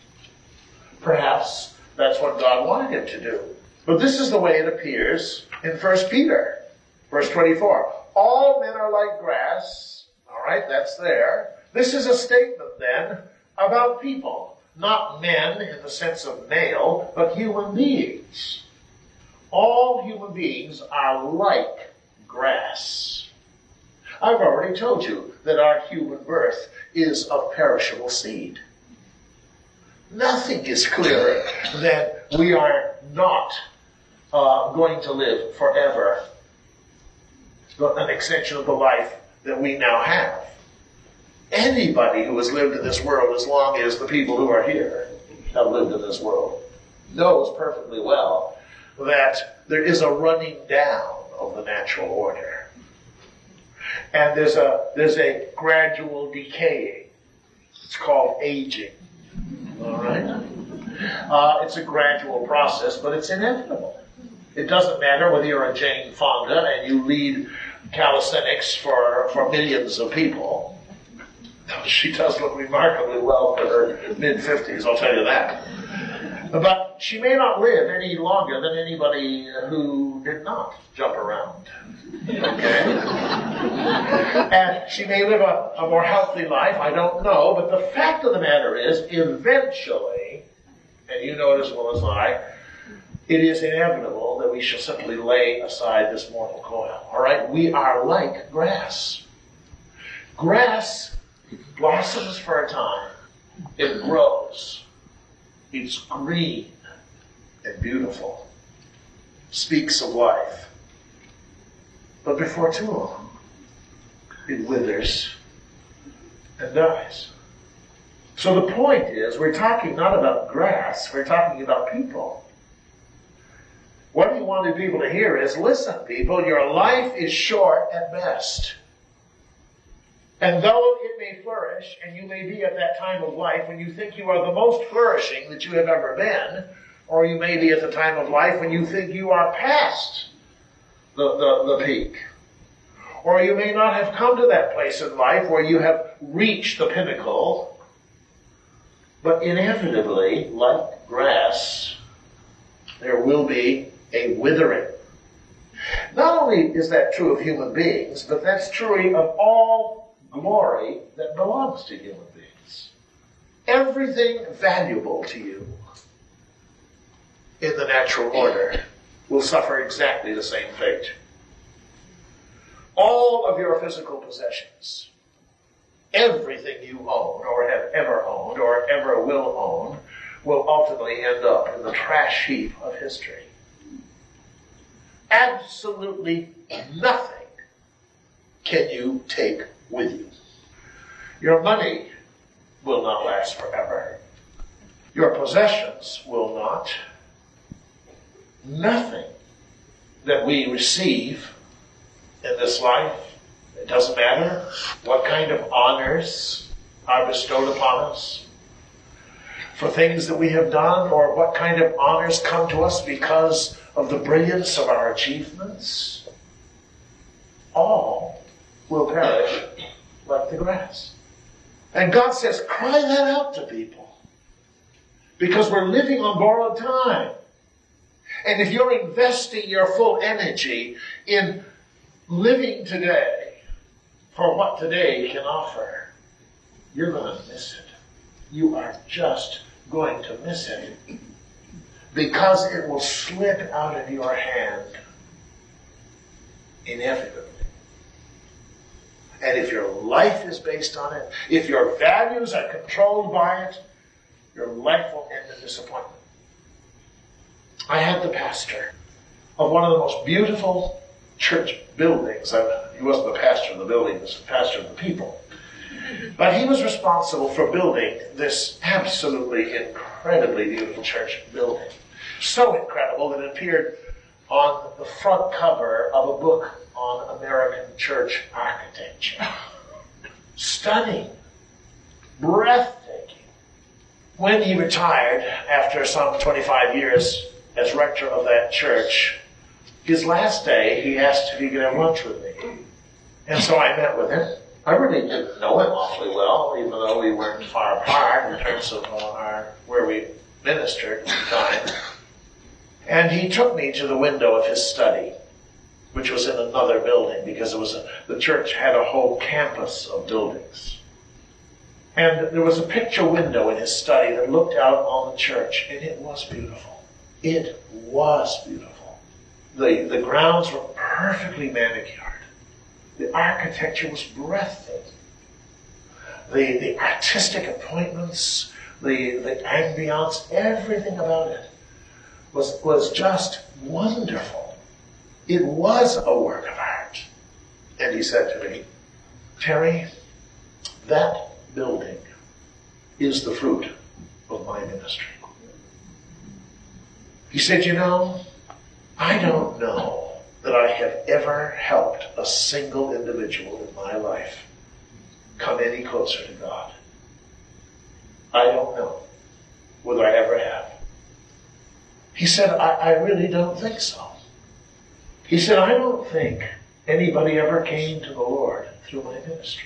Perhaps that's what God wanted him to do. But this is the way it appears in 1 Peter, verse 24. All men are like grass. All right, that's there. This is a statement then about people. Not men in the sense of male, but human beings. All human beings are like grass. I've already told you that our human birth is of perishable seed. Nothing is clearer than we are not going to live forever, an extension of the life that we now have. Anybody who has lived in this world as long as the people who are here have lived in this world knows perfectly well that there is a running down of the natural order. And there's a gradual decaying. It's called aging. All right? It's a gradual process, but it's inevitable. It doesn't matter whether you're a Jane Fonda and you lead calisthenics for millions of people. She does look remarkably well for her mid-50s, I'll tell you that. But she may not live any longer than anybody who did not jump around. Okay? And she may live a more healthy life, I don't know, but the fact of the matter is, eventually, and you know it as well as I, it is inevitable that we shall simply lay aside this mortal coil. All right? We are like grass. Grass blossoms for a time. It grows. It's green and beautiful. Speaks of life. But before too long, it withers and dies. So the point is, we're talking not about grass, we're talking about people. What he wanted people to hear is, listen, people, your life is short at best. And though it may flourish, and you may be at that time of life when you think you are the most flourishing that you have ever been, or you may be at the time of life when you think you are past the peak. Or you may not have come to that place in life where you have reached the pinnacle, but inevitably, like grass, there will be a withering. Not only is that true of human beings, but that's true of all glory that belongs to human beings. Everything valuable to you in the natural order will suffer exactly the same fate. All of your physical possessions, everything you own or have ever owned or ever will own, will ultimately end up in the trash heap of history. Absolutely nothing can you take with you. Your money will not last forever. Your possessions will not. Nothing that we receive in this life, it doesn't matter what kind of honors are bestowed upon us for things that we have done, or what kind of honors come to us because of the brilliance of our achievements, all will perish like the grass. And God says, cry that out to people, because we're living on borrowed time. And if you're investing your full energy in living today for what today can offer, you're going to miss it. You are just going to miss it, because it will slip out of your hand inevitably. And if your life is based on it, if your values are controlled by it, your life will end in disappointment. I had the pastor of one of the most beautiful church buildings. He wasn't the pastor of the building, he was the pastor of the people. But he was responsible for building this absolutely incredibly beautiful church building. So incredible that it appeared on the front cover of a book on American church architecture. Stunning. Breathtaking. When he retired, after some 25 years as rector of that church, his last day, he asked if he could have lunch with me. And so I met with him. I really didn't know him awfully well, even though we weren't far apart in terms of where we ministered at the time. And he took me to the window of his study, which was in another building, because the church had a whole campus of buildings. And there was a picture window in his study that looked out on the church, and it was beautiful. It was beautiful. The grounds were perfectly manicured. The architecture was breathtaking. The artistic appointments, the ambiance, everything about it was just wonderful. It was a work of art. And he said to me, Terry, that building is the fruit of my ministry. He said, you know, I don't know that I have ever helped a single individual in my life come any closer to God. I don't know whether I ever have. He said, I really don't think so. He said, I don't think anybody ever came to the Lord through my ministry.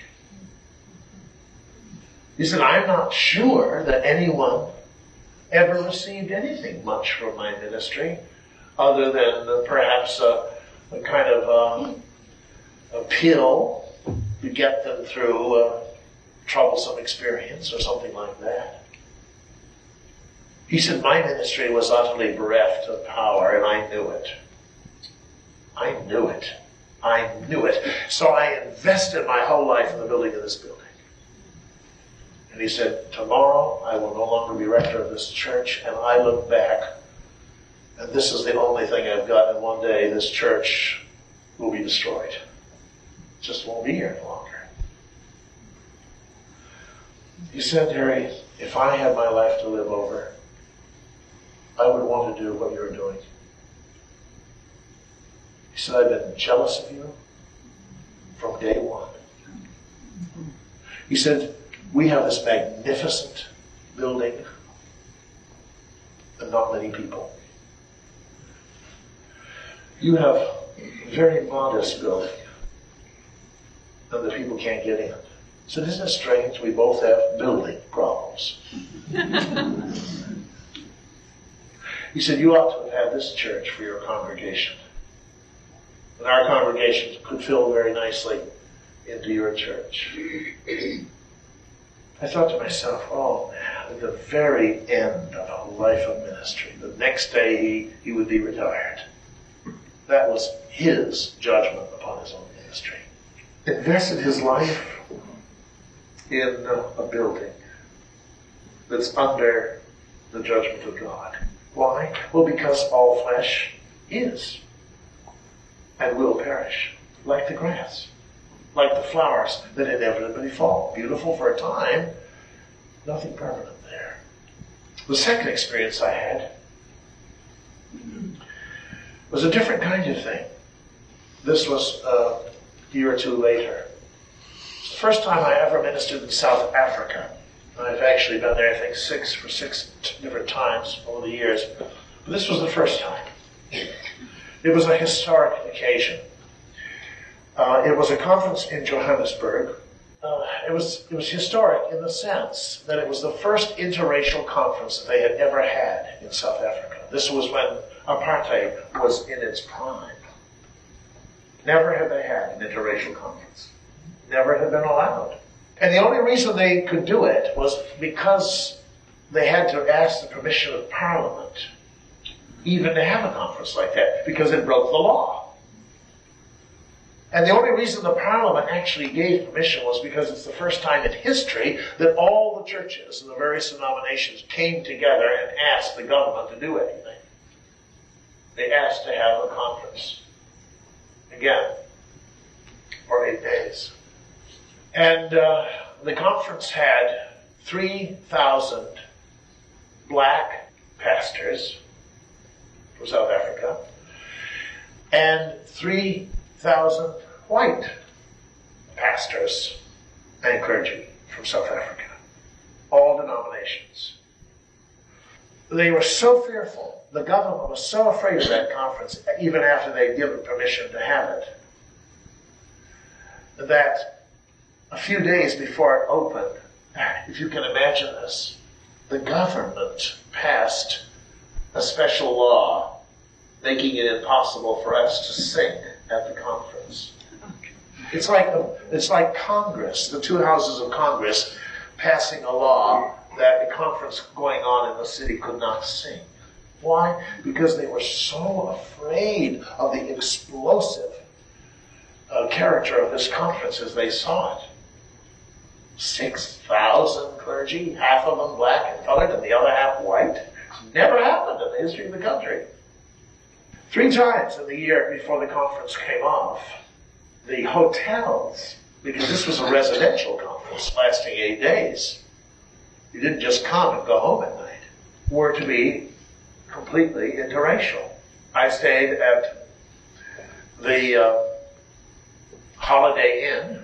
He said, I'm not sure that anyone ever received anything much from my ministry other than perhaps a kind of a pill to get them through a troublesome experience or something like that. He said, my ministry was utterly bereft of power, and I knew it. I knew it. I knew it. So I invested my whole life in the building of this building. And he said, tomorrow I will no longer be rector of this church, and I look back, and this is the only thing I've got, and one day this church will be destroyed. It just won't be here any longer. He said, Harry, if I had my life to live over, I would want to do what you're doing. He said, I've been jealous of you from day one. He said, we have this magnificent building and not many people. You have a very modest building and the people can't get in. So isn't it strange? We both have building problems. He said, you ought to have had this church for your congregation. And our congregation could fill very nicely into your church. I thought to myself, oh man, at the very end of a life of ministry, the next day he would be retired. That was his judgment upon his own ministry. Invested his life in a building that's under the judgment of God. Why? Well, because all flesh is and will perish, like the grass, like the flowers that inevitably fall. Beautiful for a time, nothing permanent there. The second experience I had was a different kind of thing. This was a year or two later. It's the first time I ever ministered in South Africa. I've actually been there, I think, six different times over the years. But this was the first time. It was a historic occasion. It was a conference in Johannesburg. It was historic in the sense that it was the first interracial conference that they had ever had in South Africa. This was when apartheid was in its prime. Never had they had an interracial conference. Never had been allowed. And the only reason they could do it was because they had to ask the permission of Parliament even to have a conference like that, because it broke the law. And the only reason the Parliament actually gave permission was because it's the first time in history that all the churches and the various denominations came together and asked the government to do anything. They asked to have a conference. Again, for 8 days. And the conference had 3,000 black pastors from South Africa and 3,000 white pastors and clergy from South Africa. All denominations. They were so fearful. The government was so afraid of that conference, even after they'd given permission to have it, that a few days before it opened, if you can imagine this, the government passed a special law making it impossible for us to sing at the conference. It's like Congress, the two houses of Congress, passing a law that a conference going on in the city could not sing. Why? Because they were so afraid of the explosive character of this conference as they saw it. 6,000 clergy, half of them black and colored and the other half white. Never happened in the history of the country. 3 times in the year before the conference came off, the hotels, because this was a residential conference lasting 8 days, you didn't just come and go home at night, were to be completely interracial. I stayed at the Holiday Inn,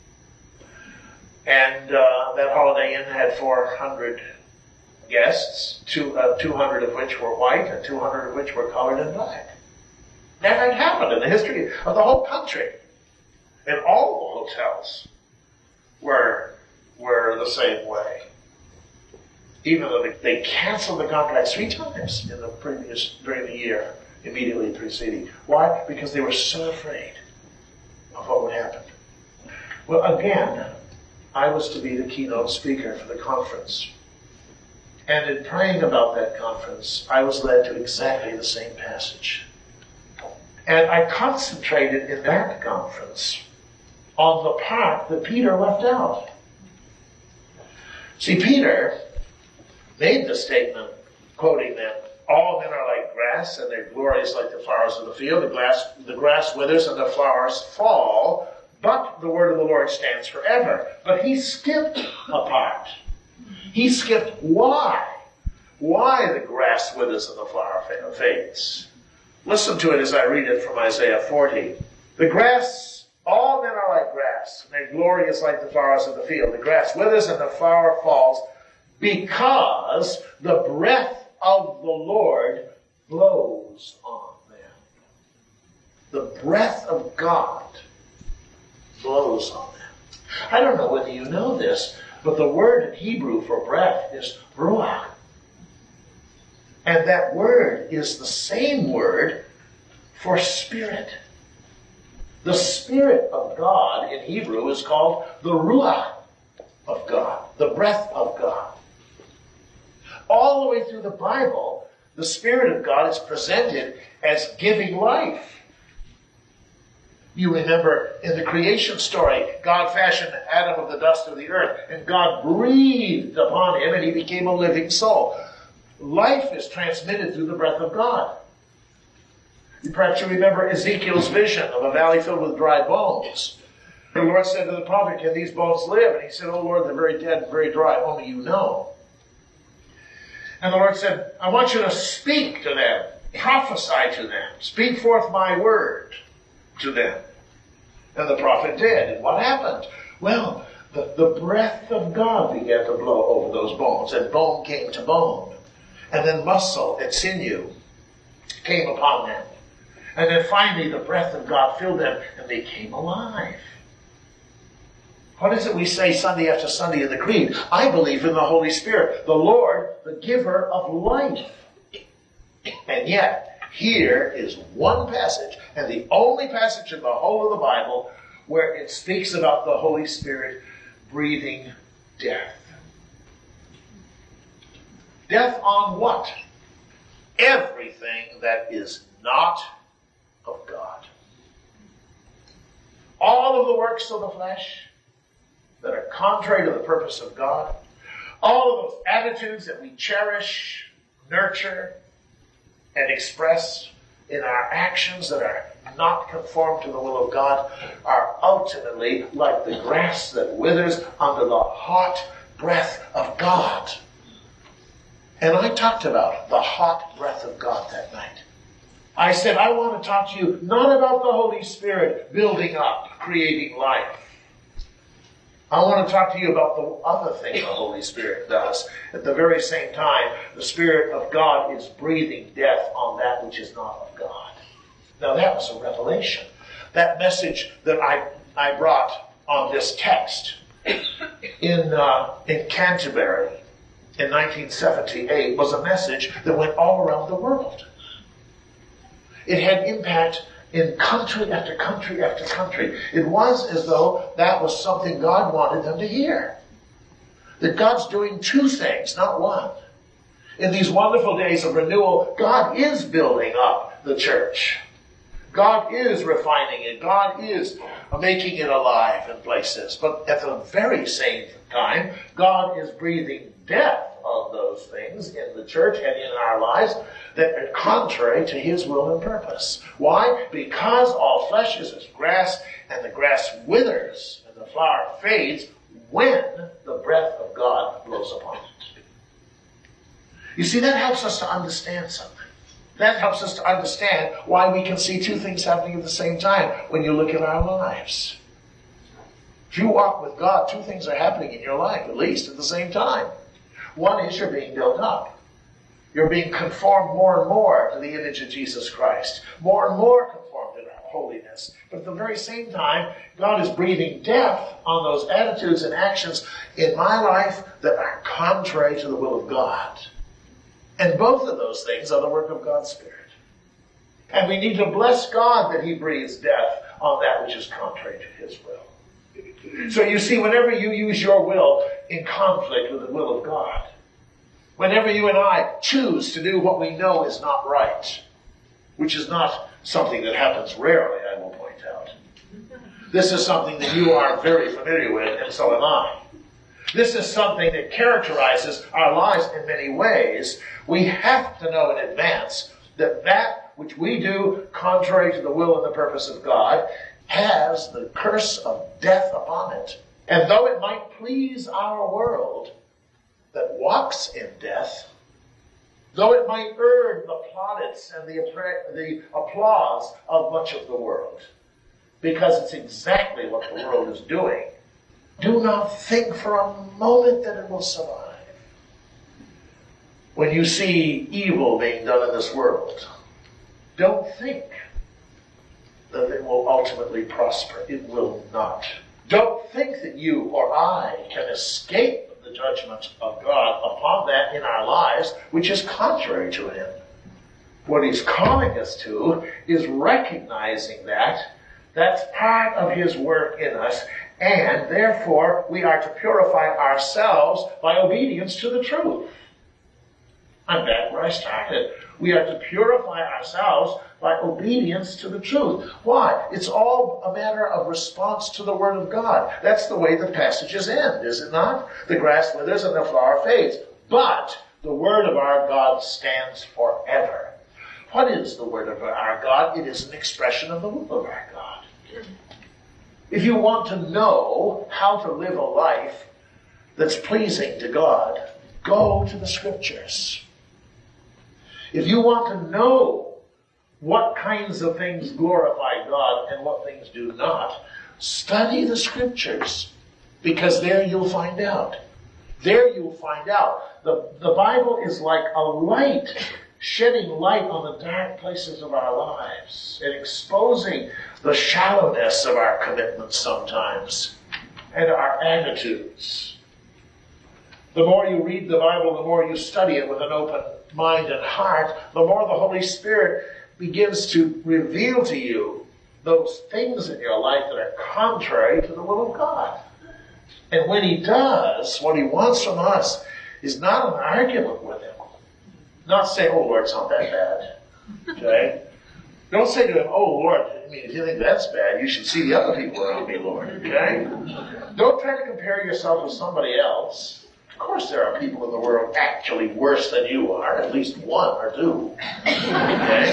and that Holiday Inn had 400 guests, 200 of which were white and 200 of which were colored and black. Never had happened in the history of the whole country. And all the hotels were the same way. Even though they canceled the contract 3 times during the year immediately preceding. Why? Because they were so afraid of what would happen. Well, again, I was to be the keynote speaker for the conference. And in praying about that conference, I was led to exactly the same passage. And I concentrated in that conference on the part that Peter left out. See, Peter made the statement, quoting them, "All men are like grass, and their glory is like the flowers of the field. The grass withers and the flowers fall, but the word of the Lord stands forever." But he skipped a part. He skipped why. Why the grass withers and the flower fades. Listen to it as I read it from Isaiah 40. All men are like grass, and their glory is like the flowers of the field. The grass withers and the flower falls, because the breath of the Lord blows on them. The breath of God blows on them. I don't know whether you know this, but the word in Hebrew for breath is ruach. And that word is the same word for spirit. The Spirit of God in Hebrew is called the ruach of God, the breath of God. All the way through the Bible, the Spirit of God is presented as giving life. You remember in the creation story, God fashioned Adam of the dust of the earth, and God breathed upon him, and he became a living soul. Life is transmitted through the breath of God. Perhaps you remember Ezekiel's vision of a valley filled with dry bones. The Lord said to the prophet, "Can these bones live?" And he said, "Oh Lord, they're very dead and very dry. Only you know." And the Lord said, I want you to speak to them, prophesy to them, speak forth my word to them. And the prophet did. And what happened? Well, the breath of God began to blow over those bones, and bone came to bone. And then muscle and sinew came upon them. And then finally the breath of God filled them, and they came alive. What is it we say Sunday after Sunday in the Creed? I believe in the Holy Spirit, the Lord, the giver of life. And yet, here is one passage, and the only passage in the whole of the Bible, where it speaks about the Holy Spirit breathing death. Death on what? Everything that is not of God. All of the works of the flesh that are contrary to the purpose of God, all of those attitudes that we cherish, nurture, and express in our actions that are not conformed to the will of God, are ultimately like the grass that withers under the hot breath of God. And I talked about the hot breath of God that night. I said, I want to talk to you not about the Holy Spirit building up, creating life. I want to talk to you about the other thing the Holy Spirit does. At the very same time, the Spirit of God is breathing death on that which is not of God. Now that was a revelation. That message that I brought on this text in Canterbury in 1978 was a message that went all around the world. It had impact in country after country after country. It was as though that was something God wanted them to hear. That God's doing two things, not one. In these wonderful days of renewal, God is building up the church. God is refining it. God is making it alive in places. But at the very same time, God is breathing death on those things in the church and in our lives that are contrary to His will and purpose. Why? Because all flesh is as grass, and the grass withers and the flower fades when the breath of God blows upon it. You see, that helps us to understand something. That helps us to understand why we can see two things happening at the same time when you look at our lives. If you walk with God, two things are happening in your life, at least at the same time. One is you're being built up. You're being conformed more and more to the image of Jesus Christ. More and more conformed to holiness. But at the very same time, God is breathing death on those attitudes and actions in my life that are contrary to the will of God. And both of those things are the work of God's Spirit. And we need to bless God that He breathes death on that which is contrary to His will. So you see, whenever you use your will in conflict with the will of God, whenever you and I choose to do what we know is not right, which is not something that happens rarely, I will point out. This is something that you are very familiar with, and so am I. This is something that characterizes our lives in many ways. We have to know in advance that that which we do contrary to the will and the purpose of God has the curse of death upon it. And though it might please our world that walks in death, though it might earn the plaudits and the applause of much of the world, because it's exactly what the world is doing, do not think for a moment that it will survive. When you see evil being done in this world, don't think that it will ultimately prosper. It will not. Don't think that you or I can escape the judgment of God upon that in our lives, which is contrary to Him. What He's calling us to is recognizing that that's part of His work in us, and therefore we are to purify ourselves by obedience to the truth. I'm back where I started. We are to purify ourselves by obedience to the truth. Why? It's all a matter of response to the Word of God. That's the way the passages end, is it not? The grass withers and the flower fades. But the Word of our God stands forever. What is the Word of our God? It is an expression of the will of our God. If you want to know how to live a life that's pleasing to God, go to the Scriptures. If you want to know what kinds of things glorify God and what things do not, study the Scriptures, because there you'll find out. There you'll find out. The Bible is like a light, shedding light on the dark places of our lives and exposing the shallowness of our commitments sometimes and our attitudes. The more you read the Bible, the more you study it with an open mind and heart, the more the Holy Spirit begins to reveal to you those things in your life that are contrary to the will of God. And when he does, what he wants from us is not an argument with him. Not say, oh, Lord, it's not that bad. Okay? Don't say to him, oh, Lord, I mean, if you think that's bad, you should see the other people around me, Lord. Okay? Don't try to compare yourself with somebody else. Of course there are people in the world actually worse than you are, at least one or two. Okay?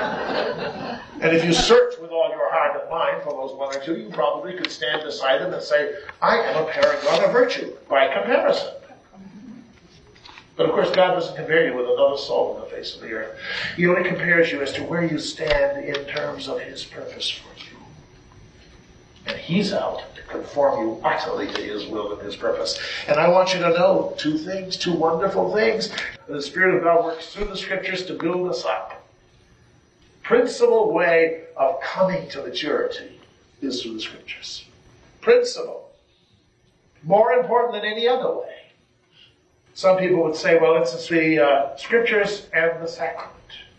And if you search with all your heart and mind for those one or two, you probably could stand beside them and say, I am a paragon of virtue, by comparison. But of course, God doesn't compare you with another soul on the face of the earth. He only compares you as to where you stand in terms of his purpose for you. And he's out to conform you utterly to his will and his purpose. And I want you to know two things, two wonderful things. The Spirit of God works through the Scriptures to build us up. Principal way of coming to maturity is through the Scriptures. Principle. More important than any other way. Some people would say, well, it's the Scriptures and the sacrament.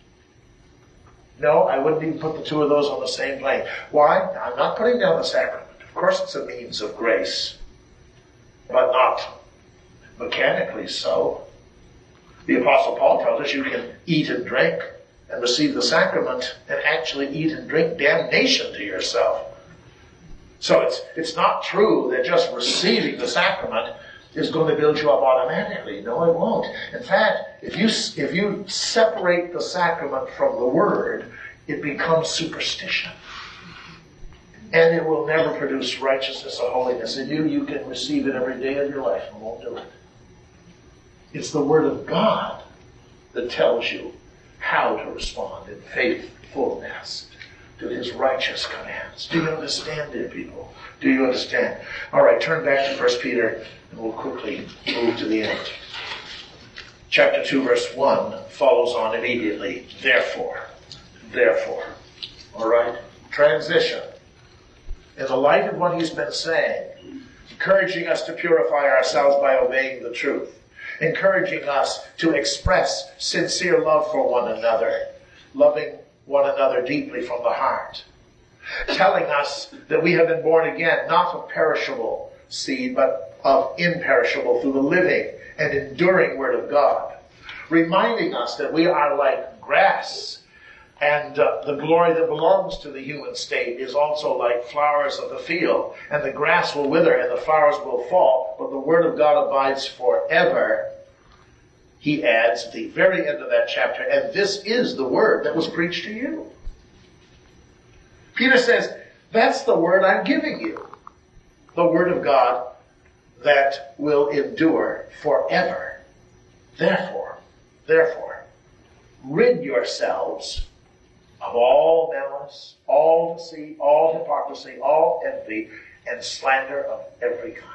No, I wouldn't even put the two of those on the same plane. Why? I'm not putting down the sacrament. Of course it's a means of grace, but not mechanically so. The Apostle Paul tells us you can eat and drink and receive the sacrament and actually eat and drink damnation to yourself. So it's not true that just receiving the sacrament is going to build you up automatically. No, it won't. In fact, if you separate the sacrament from the Word, it becomes superstition. And it will never produce righteousness or holiness in you. You can receive it every day of your life and won't do it. It's the Word of God that tells you how to respond in faithfulness to his righteous commands. Do you understand, dear people? Do you understand? All right, turn back to 1 Peter, and we'll quickly move to the end. Chapter 2, verse 1 follows on immediately. Therefore. All right? Transition. In the light of what he's been saying, encouraging us to purify ourselves by obeying the truth, encouraging us to express sincere love for one another, loving one another deeply from the heart, telling us that we have been born again, not of perishable seed, but of imperishable through the living and enduring Word of God, reminding us that we are like grass, and the glory that belongs to the human state is also like flowers of the field, and the grass will wither and the flowers will fall, but the Word of God abides forever. He adds at the very end of that chapter, and this is the word that was preached to you. Peter says, that's the word I'm giving you. The Word of God that will endure forever. Therefore, rid yourselves of all malice, all deceit, all hypocrisy, all envy, and slander of every kind.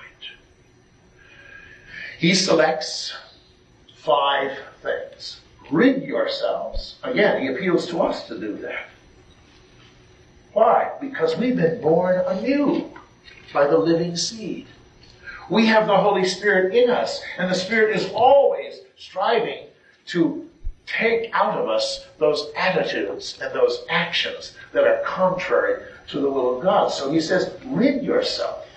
He selects 5 things. Rid yourselves. Again, he appeals to us to do that. Why? Because we've been born anew by the living seed. We have the Holy Spirit in us, and the Spirit is always striving to take out of us those attitudes and those actions that are contrary to the will of God. So he says, rid yourself.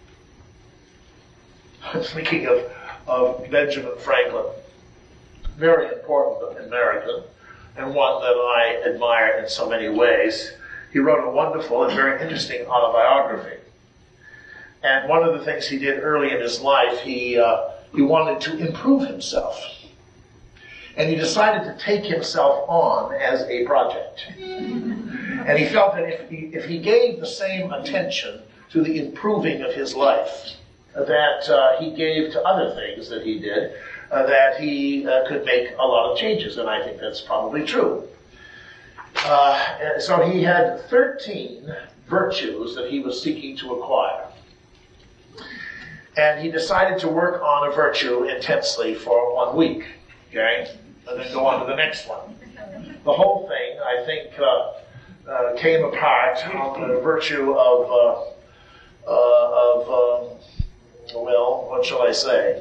I'm thinking of Benjamin Franklin, very important American, and one that I admire in so many ways. He wrote a wonderful and very interesting autobiography. And one of the things he did early in his life, he wanted to improve himself. And he decided to take himself on as a project. And he felt that if he gave the same attention to the improving of his life that he gave to other things that he did, that he could make a lot of changes, and I think that's probably true. So he had 13 virtues that he was seeking to acquire. And he decided to work on a virtue intensely for 1 week, okay? And then go on to the next one. The whole thing, I think, came apart on the virtue of well, what shall I say?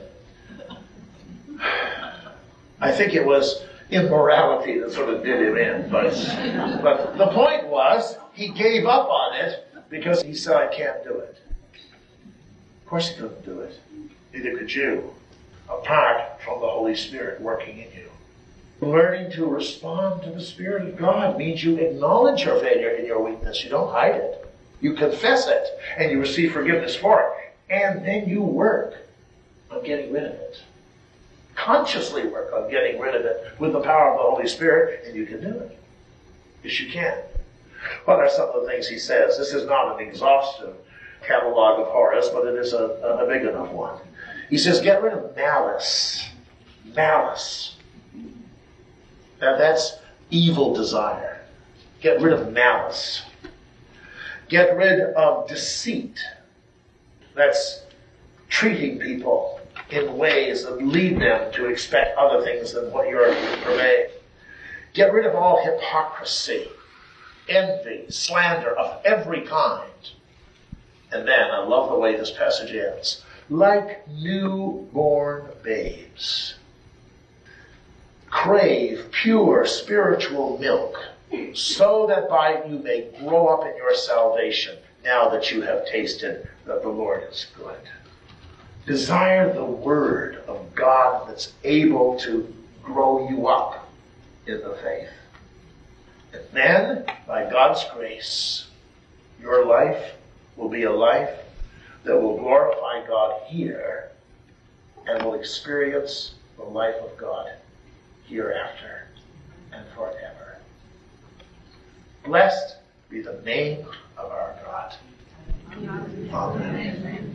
I think it was immorality that sort of did him in. But the point was, he gave up on it because he said, I can't do it. Of course he couldn't do it. Neither could you, apart from the Holy Spirit working in you. Learning to respond to the Spirit of God means you acknowledge your failure and your weakness. You don't hide it. You confess it, and you receive forgiveness for it. And then you work on getting rid of it. Consciously work on getting rid of it with the power of the Holy Spirit, and you can do it. Yes, you can. What are some of the things he says? This is not an exhaustive catalog of Horace, but it is a big enough one. He says, get rid of malice. Malice. Now that's evil desire. Get rid of malice. Get rid of deceit. That's treating people in ways that lead them to expect other things than what you're purveying. Get rid of all hypocrisy, envy, slander of every kind. And then, I love the way this passage ends, like newborn babes, crave pure spiritual milk, so that by you may grow up in your salvation, now that you have tasted that the Lord is good. Desire the Word of God that's able to grow you up in the faith. And then, by God's grace, your life will be a life that will glorify God here and will experience the life of God hereafter and forever. Blessed be the name of our God. Amen.